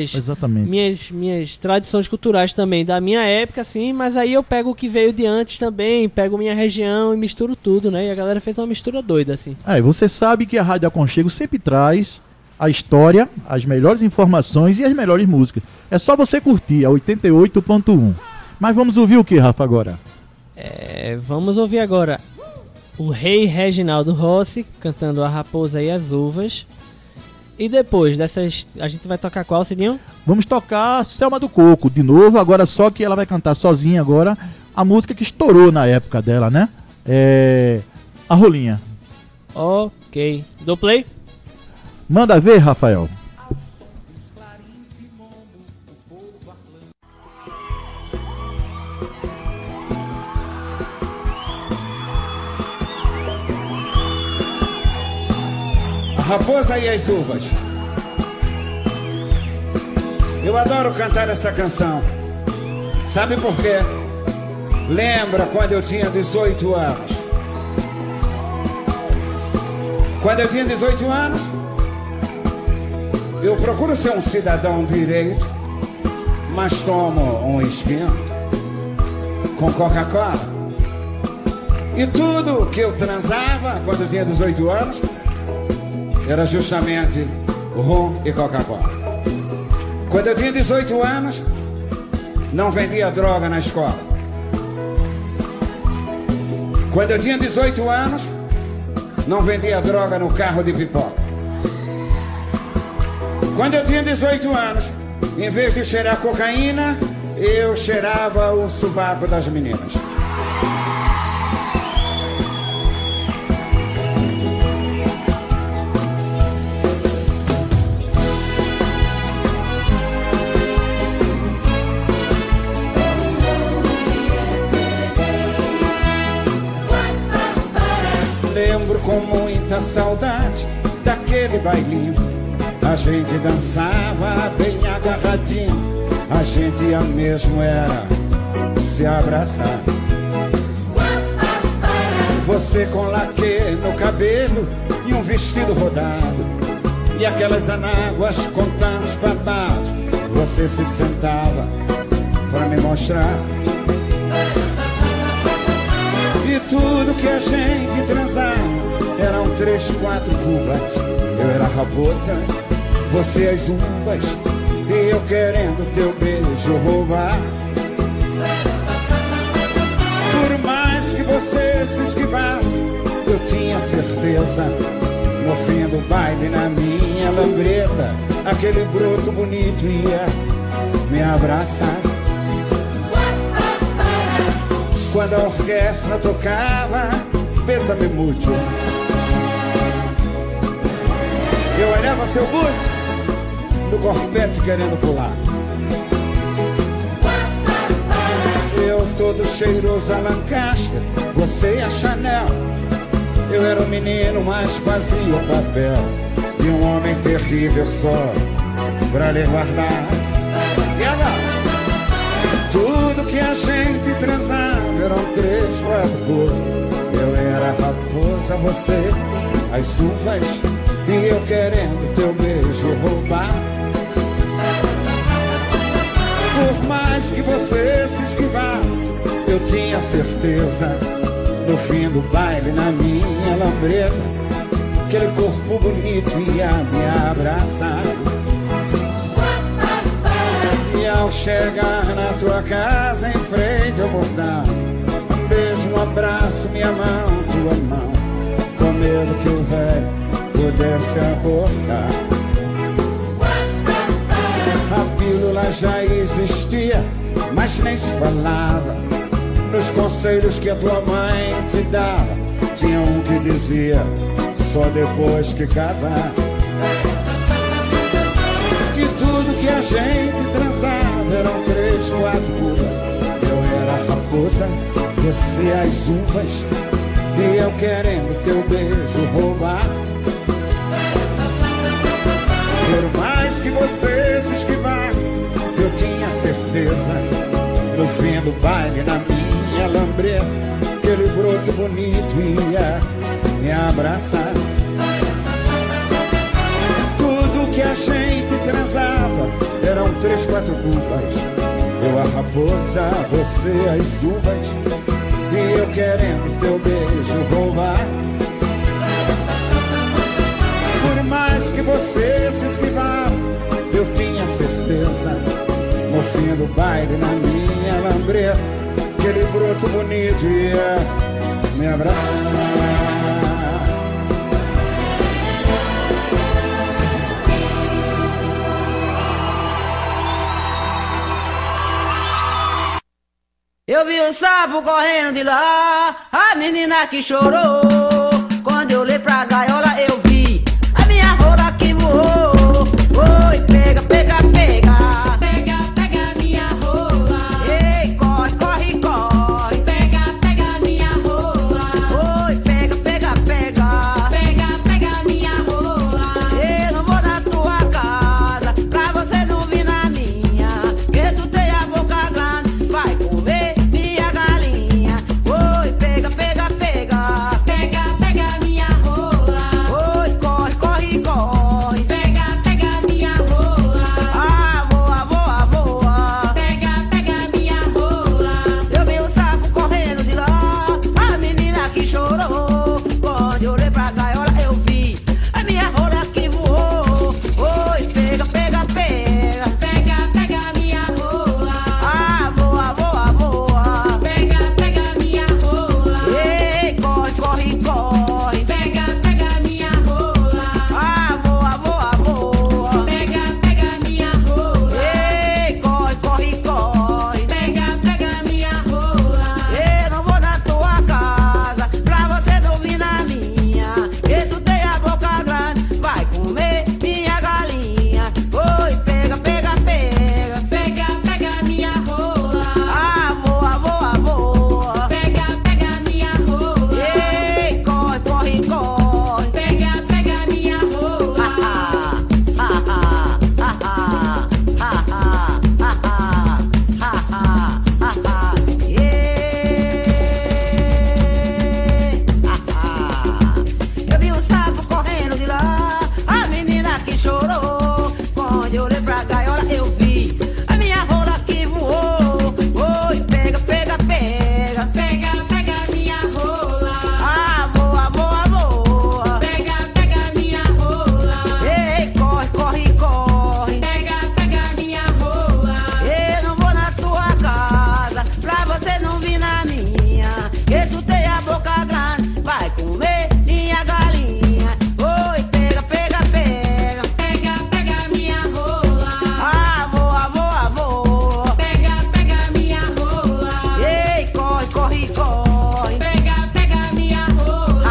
minhas tradições culturais também da minha época, assim, mas aí eu pego o que veio de antes também, pego minha região e misturo tudo, né? E a galera fez uma mistura doida, assim.
E você sabe que a Rádio Aconchego sempre traz a história, as melhores informações e as melhores músicas. É só você curtir a 88.1. Mas vamos ouvir o que, Rafa, agora?
Vamos ouvir agora o Rei Reginaldo Rossi cantando A Raposa e as Uvas. E depois dessas, a gente vai tocar qual, Cidinho?
Vamos tocar Selma do Coco, de novo, agora só que ela vai cantar sozinha agora a música que estourou na época dela, né? A Rolinha.
Ok. Dou play?
Manda ver, Rafael.
A Raposa e as Uvas. Eu adoro cantar essa canção. Sabe por quê? Lembra quando eu tinha 18 anos? Quando eu tinha 18 anos, eu procuro ser um cidadão direito, mas tomo um esquento com Coca-Cola. E tudo que eu transava quando eu tinha 18 anos era justamente rum e Coca-Cola. Quando eu tinha 18 anos, não vendia droga na escola. Quando eu tinha 18 anos, não vendia droga no carro de pipoca. Quando eu tinha 18 anos, em vez de cheirar cocaína, eu cheirava o sovaco das meninas. Lembro com muita saudade daquele bailinho. A gente dançava bem agarradinho. A gente ia mesmo era se abraçar. Você com laque no cabelo e um vestido rodado, e aquelas anáguas com tantos babados. Você se sentava pra me mostrar. E tudo que a gente transava eram 3, 4 cubas. Eu era a raposa, você as uvas, e eu querendo teu beijo roubar. Por mais que você se esquivasse, eu tinha certeza, no fim do baile, na minha lambreta, aquele broto bonito ia me abraçar. Quando a orquestra tocava Bésame Mucho, eu olhava seu buço no corpete querendo pular. Eu todo cheiroso a Lancaster, você a Chanel. Eu era um menino, mas fazia o papel de um homem terrível só pra lhe guardar. E ela, tudo que a gente transava eram 3, 4 cores. Eu era a raposa, você as uvas, e eu querendo teu beijo roubar. Por mais que você se esquivasse, eu tinha certeza, no fim do baile, na minha lambreta, aquele corpo bonito ia me abraçar. E ao chegar na tua casa, em frente ao portão, um beijo, um abraço, minha mão, tua mão, com medo que o velho pudesse abortar. A pílula já existia, mas nem se falava. Nos conselhos que a tua mãe te dava, tinha um que dizia, só depois que casar. E tudo que a gente transava eram 3, 4 cubas. Eu era a raposa, você as uvas, e eu querendo teu beijo roubar. Por mais que você se esquivasse, eu tinha certeza, no fim do baile, na minha lambreta, aquele broto bonito ia me abraçar. Tudo que a gente transava eram 3, 4 cubas. Eu a raposa, você as uvas, e eu querendo teu beijo roubar. Por mais que você se esquivasse, eu tinha certeza, no fim do baile, na minha lambreta, aquele broto bonito ia me abraçar.
Eu vi o sapo correndo de lá, a menina que chorou. Quando eu olhei pra gaiola eu vi a minha rola que voou. Oi, pega, pega, pega.
Pega, pega minha rola.
Ei, corre, corre, corre.
Pega, pega minha rola.
Oi, pega, pega, pega.
Pega, pega minha rola.
Eu não vou na tua casa pra você não vir na minha, que tu tem a boca grande, vai comer minha galinha. Oi, pega, pega, pega.
Pega, pega minha rola.
olhei pra gaiola eu vi a minha rola que voou. Oi, pega, pega, pega.
Pega, pega minha rola.
Amor, amor, amor.
Pega, pega minha rola.
Ei, corre, corre, corre.
Pega, pega minha rola.
Eu não vou na tua casa pra você não vir na minha. Que tu tem a boca grande, vai comer minha galinha. Oi, pega, pega, pega.
Pega, pega minha rola.
Amor, amor, amor.
Pega, pega minha rola.
Ei, corre, corre, corre.
Pega, pega minha rola.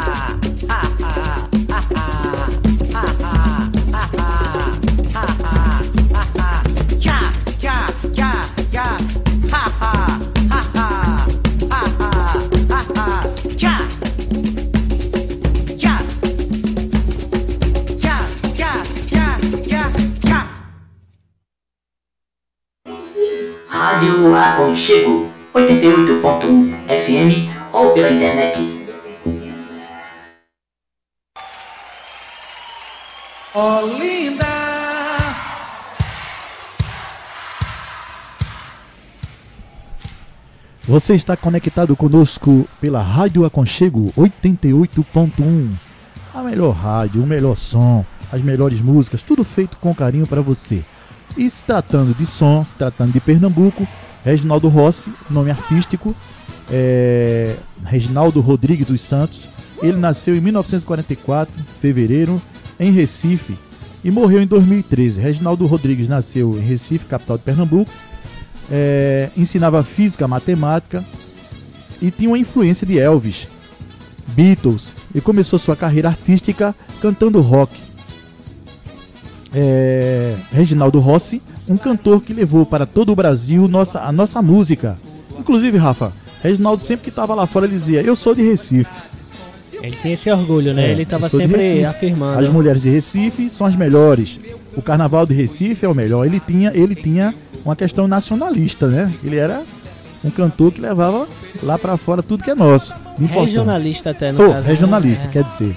Tchá, tchá, tchá, tchá. Ha, ha, ha, ha. Ha, ha, ha, ha. Tchá. Tchá. Tchá, tchá, tchá, tchá, tchá.
Rádio Aconchego 88.1 FM ou pela internet.
Olinda.
Você está conectado conosco pela Rádio Aconchego 88.1. A melhor rádio, o melhor som, as melhores músicas, tudo feito com carinho para você. E se tratando de som, se tratando de Pernambuco, Reginaldo Rossi, nome artístico, Reginaldo Rodrigues dos Santos. Ele nasceu em 1944, em fevereiro, em Recife, e morreu em 2013. Reginaldo Rodrigues nasceu em Recife, capital de Pernambuco. Ensinava física, matemática e tinha uma influência de Elvis, Beatles, e começou sua carreira artística cantando rock. Reginaldo Rossi, um cantor que levou para todo o Brasil a nossa música. Inclusive, Rafa, Reginaldo sempre que estava lá fora ele dizia: eu sou de Recife.
Ele tinha esse orgulho, né? Ele estava sempre afirmando.
As mulheres de Recife são as melhores. O carnaval de Recife é o melhor. Ele tinha uma questão nacionalista, né? Ele era um cantor que levava lá pra fora tudo que é nosso.
Regionalista até, no caso.
Regionalista, quer dizer.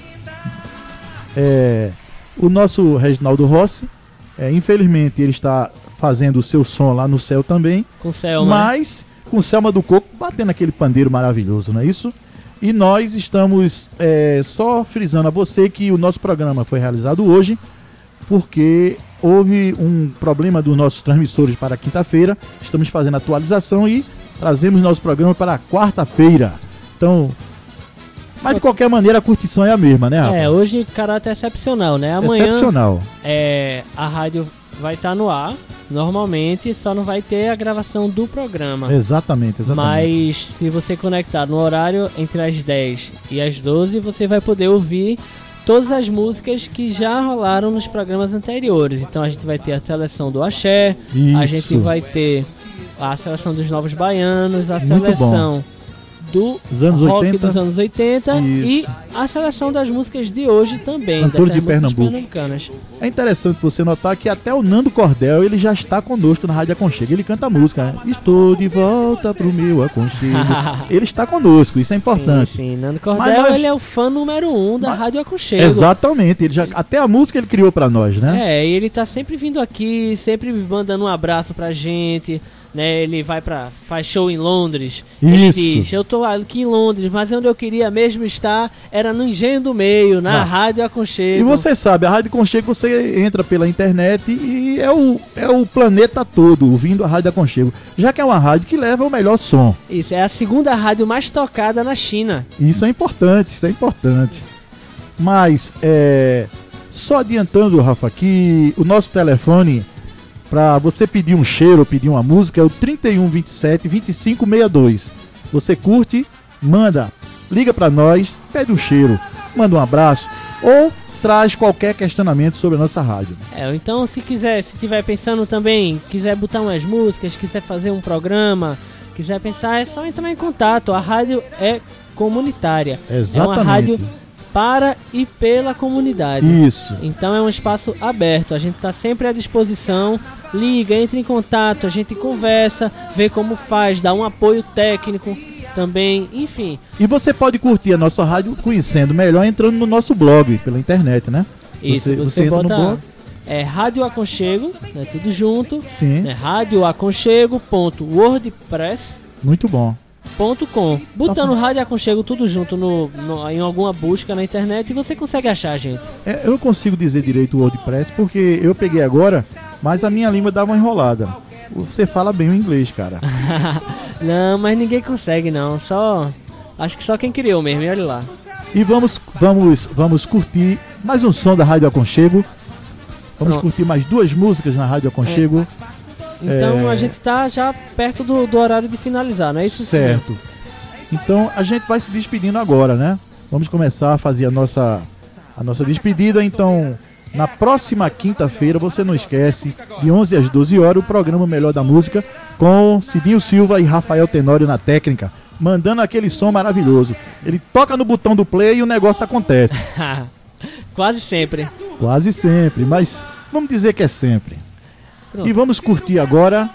O nosso Reginaldo Rossi, infelizmente, ele está fazendo o seu som lá no céu também.
Com Selma,
mas com Selma do Coco batendo aquele pandeiro maravilhoso, não é isso? E nós estamos só frisando a você que o nosso programa foi realizado hoje porque houve um problema dos nossos transmissores para quinta-feira. Estamos fazendo atualização e trazemos nosso programa para quarta-feira. Então, mas de qualquer maneira a curtição é a mesma, né, Rafa?
Hoje caráter excepcional, né? Amanhã
excepcional.
A rádio vai estar no ar, normalmente, só não vai ter a gravação do programa.
Exatamente.
Mas se você conectar no horário entre as 10 e as 12, você vai poder ouvir todas as músicas que já rolaram nos programas anteriores. Então a gente vai ter a seleção do axé, a gente vai ter a seleção dos novos baianos, a seleção do rock dos anos 80 e a seleção das músicas de hoje também,
cantor de Pernambuco. É interessante você notar que até o Nando Cordel ele já está conosco na Rádio Aconchego. Ele canta a música, né? Estou de volta pro meu aconchego. Ele está conosco, isso é importante.
Sim, Nando Cordel ele é o fã número 1 da Rádio Aconchego.
Exatamente, até a música ele criou pra nós, né?
E ele tá sempre vindo aqui, sempre mandando um abraço pra gente. Né, ele faz show em Londres. Ele diz: eu tô aqui em Londres, mas onde eu queria mesmo estar era no Engenho do Meio, na Rádio Aconchego.
E você sabe, a Rádio Aconchego você entra pela internet e é o planeta todo ouvindo a Rádio Aconchego, já que é uma rádio que leva o melhor som.
Isso, é a segunda rádio mais tocada na China.
Isso é importante. Mas, só adiantando, Rafa, que o nosso telefone para você pedir um cheiro, pedir uma música, é o 3127-2562. Você curte, manda, liga para nós, pede um cheiro, manda um abraço ou traz qualquer questionamento sobre a nossa rádio.
Então se estiver pensando também, quiser botar umas músicas, quiser fazer um programa, quiser pensar, é só entrar em contato. A rádio é comunitária.
Exatamente.
É uma rádio para e pela comunidade.
Isso.
Então é um espaço aberto, a gente está sempre à disposição. Liga, entre em contato, a gente conversa, vê como faz, dá um apoio técnico também, enfim.
E você pode curtir a nossa rádio conhecendo melhor entrando no nosso blog pela internet, né?
Isso, você
entra
bota
no blog,
é Rádio Aconchego, né, tudo junto.
Sim.
Né, radioaconchego.wordpress.com.
Muito bom.
Botando Rádio Aconchego tudo junto em alguma busca na internet e você consegue achar a gente.
Eu não consigo dizer direito o WordPress porque eu peguei agora, mas a minha língua dá uma enrolada. Você fala bem o inglês, cara.
Não, mas ninguém consegue não, acho que só quem criou mesmo, e olha lá.
E vamos curtir mais um som da Rádio Aconchego. Vamos curtir mais 2 músicas na Rádio Aconchego.
Então a gente tá já perto do horário de finalizar, não é isso?
Certo. Então a gente vai se despedindo agora, né? Vamos começar a fazer a nossa despedida. Então, na próxima quinta-feira, você não esquece, de 11 às 12 horas, o programa Melhor da Música, com Cidinho Silva e Rafael Tenório na técnica, mandando aquele som maravilhoso. Ele toca no botão do play e o negócio acontece.
Quase sempre.
Quase sempre, mas vamos dizer que é sempre. Pronto. E vamos curtir agora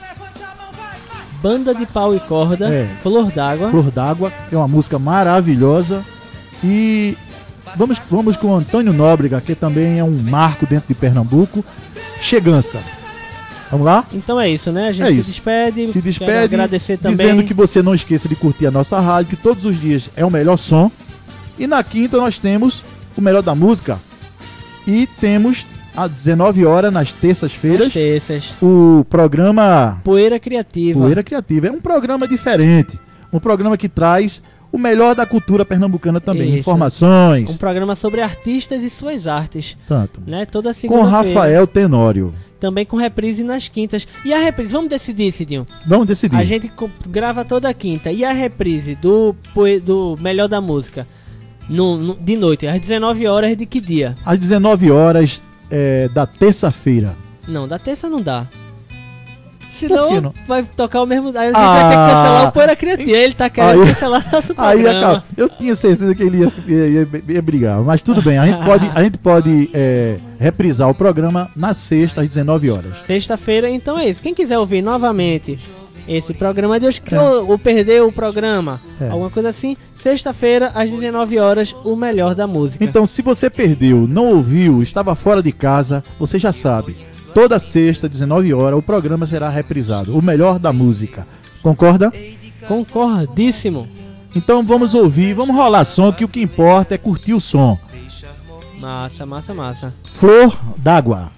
Banda de Pau e Corda, Flor d'Água.
Flor d'Água, é uma música maravilhosa. E vamos com o Antônio Nóbrega, que também é um marco dentro de Pernambuco, Chegança. Vamos lá?
Então é isso, né? A gente se despede. Quero agradecer também.
Dizendo que você não esqueça de curtir a nossa rádio, que todos os dias é o melhor som. E na quinta nós temos o Melhor da Música. E temos às 19 horas, nas terças-feiras, o programa
Poeira Criativa.
Poeira Criativa. É um programa diferente. Um programa que traz o melhor da cultura pernambucana também. Isso. Informações.
Um programa sobre artistas e suas artes.
Tanto.
Né? Toda segunda-feira.
Com Rafael Tenório.
Também com reprise nas quintas. E a reprise, vamos decidir, Cidinho?
Vamos decidir.
A gente grava toda quinta. E a reprise do Melhor da Música? De noite, às 19 horas de que dia?
Às 19 horas da terça-feira.
Não, da terça não dá. Senão vai tocar o mesmo... Aí a gente vai ter que cancelar o Poeira Criativa. Ele tá querendo cancelar o programa.
Aí acaba. Eu tinha certeza que ele ia brigar. Mas tudo bem, a gente pode reprisar o programa na sexta, às 19 horas.
Sexta-feira, então é isso. Quem quiser ouvir novamente esse programa de hoje, ou perdeu o programa, alguma coisa assim, sexta-feira, às 19 horas, o Melhor da Música.
Então, se você perdeu, não ouviu, estava fora de casa, você já sabe. Toda sexta, 19 horas, o programa será reprisado. O Melhor da Música. Concorda?
Concordíssimo.
Então vamos ouvir, vamos rolar som, que o que importa é curtir o som.
Massa, massa, massa.
Flor d'Água.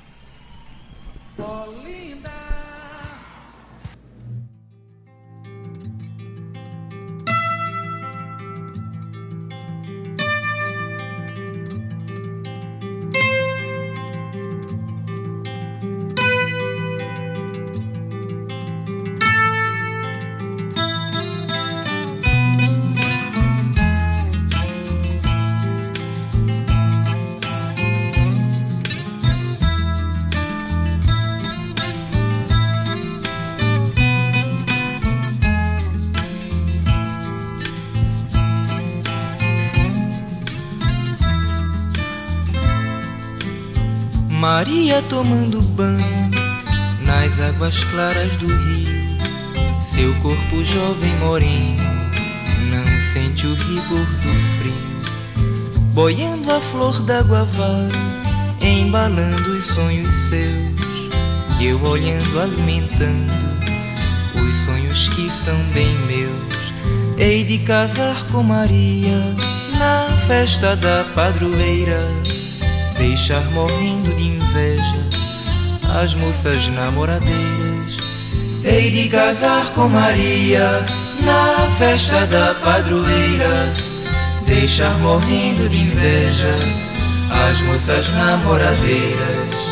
Maria tomando banho nas águas claras do rio, seu corpo jovem moreno não sente o rigor do frio. Boiando a flor d'água vai, embalando os sonhos seus, e eu olhando, alimentando os sonhos que são bem meus. Hei de casar com Maria na festa da padroeira, deixar morrendo de inveja as moças namoradeiras. Hei de casar com Maria na festa da padroeira, deixar morrendo de inveja as moças namoradeiras.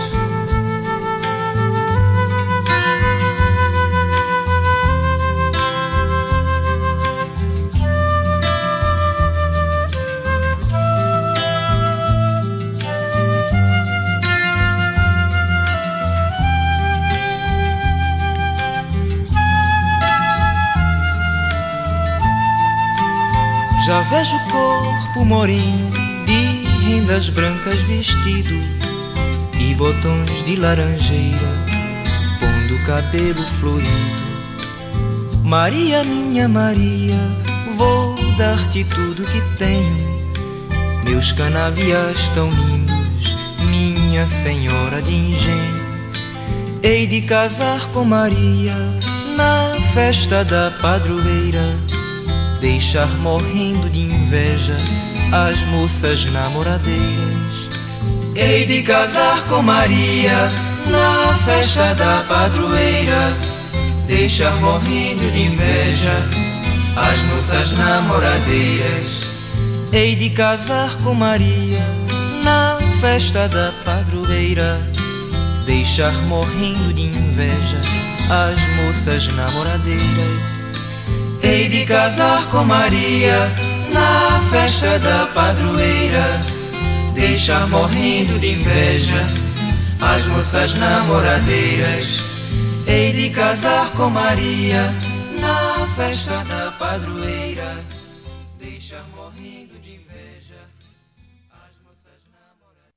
Já vejo o corpo moreno de rendas brancas vestido e botões de laranjeira, pondo o cabelo florido. Maria, minha Maria, vou dar-te tudo que tenho, meus canaviais tão lindos, minha minha senhora de engenho. Hei de casar com Maria na festa da padroeira, deixar morrendo de inveja as moças namoradeiras. Hei de casar com Maria na festa da padroeira, deixar morrendo de inveja as moças namoradeiras. Hei de casar com Maria na festa da padroeira, deixar morrendo de inveja as moças namoradeiras. Hei de casar com Maria na festa da padroeira, deixar morrendo de inveja as moças namoradeiras. Hei de casar com Maria na festa da padroeira, deixar morrendo de inveja as moças namoradeiras.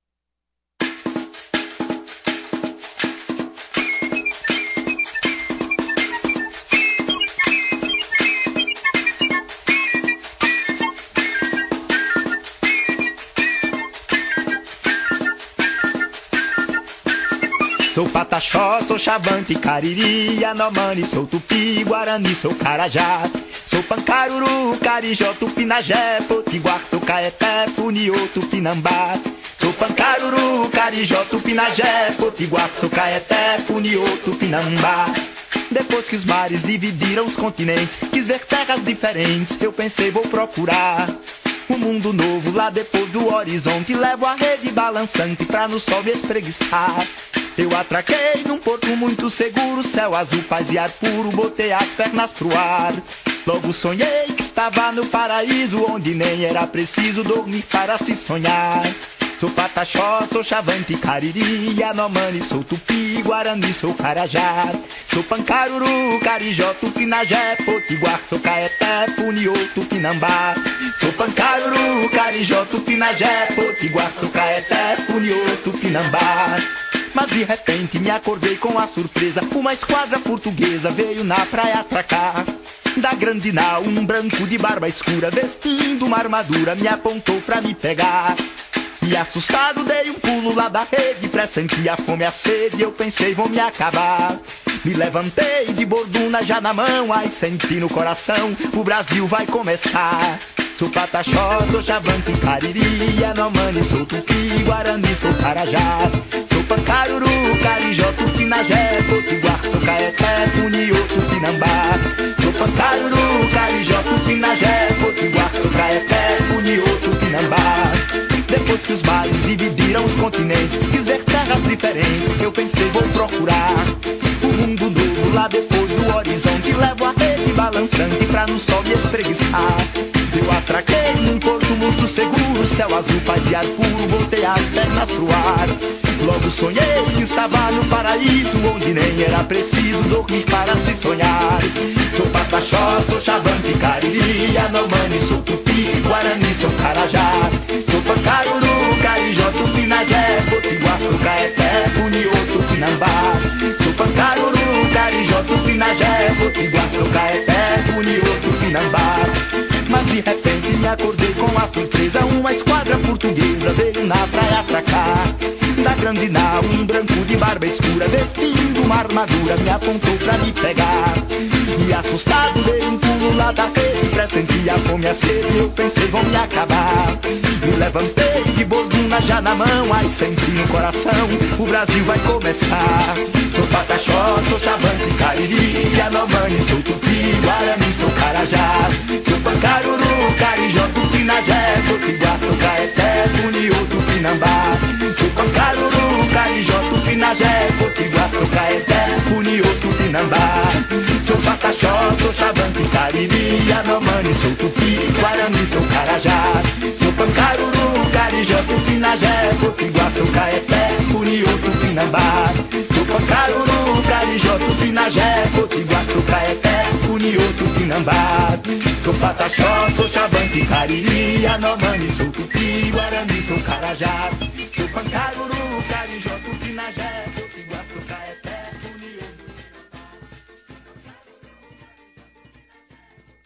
Sou Pataxó, sou Xavante, Cariri, Yanomami, sou Tupi, Guarani, sou Carajá. Sou Pancaruru, Carijó, Tupinagé, Potiguar, sou Caeté, Funiô, Tupinambá. Sou Pancaruru, Carijó, Tupinagé, Potiguar, sou Caeté, Funiô, Tupinambá. Depois que os mares dividiram os continentes, quis ver terras diferentes, eu pensei vou procurar um mundo novo lá depois do horizonte. Levo a rede balançante pra no sol me espreguiçar. Eu atraquei num porto muito seguro, céu azul, paz e ar puro, botei as pernas pro ar. Logo sonhei que estava no paraíso, onde nem era preciso dormir para se sonhar. Sou Pataxó, sou Xavante, Cariri, Yanomami, sou Tupi, Guarani, sou Carajá. Sou Pancaruru, Carijó, Tupinagé, Potiguar, sou Caeté, Funiô, Tupinambá. Sou Pancaruru, Carijó, Tupinagé, Potiguar, sou Caeté, Funiô, Tupinambá. Mas de repente me acordei com a surpresa, uma esquadra portuguesa veio na praia atracar. Da grande nau, um branco de barba escura, vestindo uma armadura, me apontou pra me pegar. E assustado dei um pulo lá da rede, pressenti a fome e a sede, eu pensei vou me acabar. Me levantei de borduna já na mão, ai senti no coração, o Brasil vai começar. Sou Pataxó, sou Xavante, Cariri, Yanomami, sou Tupi, Guarani, sou Carajá. Sou Pancaruru, Carijó, Tupinagé, Potiguar, sou Caeté, Funiô, Tupinambá. Sou Pancaruru, Carijó, Tupinagé, Potiguar, sou Caeté, Funiô, Tupinambá. Depois que os mares dividiram os continentes, quis ver terras diferentes, eu pensei vou procurar um mundo novo lá depois do horizonte. Levo a rede balançante pra no sol me espreguiçar. Eu atraquei num porto muito seguro, céu azul, paz e ar puro, botei as pernas pro ar. Logo sonhei que estava no paraíso, onde nem era preciso dormir para se sonhar. Sou Pataxó, sou Xavante, Cariri, Yanomami, sou Tupi, Guarani, sou Carajá. Sou Pancaruru, Carijó, Tupinagé, Potiguar, sou Caeté, Funiô, Tupinambá. Sou Pancaruru, Carijó, Tupinagé, Potiguar, sou Caeté, Funiô, Tupinambá. Mas de repente me acordei com a surpresa, uma esquadra portuguesa veio na praia atracar. Da grande nau, um branco de barba escura, vestindo uma armadura, me apontou pra me pegar. E assustado dei um pulo lá da rede, pressenti a fome e a sede, eu pensei vão me acabar. Me levantei de borduna já na mão, ai senti no coração, o Brasil vai começar. Sou Pataxó, sou Xavante, Cariri, Yanomami, sou Tupi, Guarani, sou Carajá. Sou Pancaruru, Carijó, Tupinagé, Potiguar, sou Caeté, Funiô, Tupinambá. Sou Pancaruru, Carijó, Tupinagé, Potiguar, sou Caeté, Funiô, Tupinambá. Sou Pataxó, sou Xavante, Cariri, Yanomami, sou Tupi, Guarani, sou Carajá. Sou Pancaruru, Carijó, Tupinagé, Potiguar, sou Caeté, Funiô, Tupinambá. Sou Pancaruru, Carijó, Tupinagé, Potiguar, sou Caeté, Funiô, Tupinambá. Sou Pataxó, sou Xavante, Cariri, Yanomami, sou Tupi, Guarani, sou Carajá. Sou Pancaruru, Carijó, Tupinagé.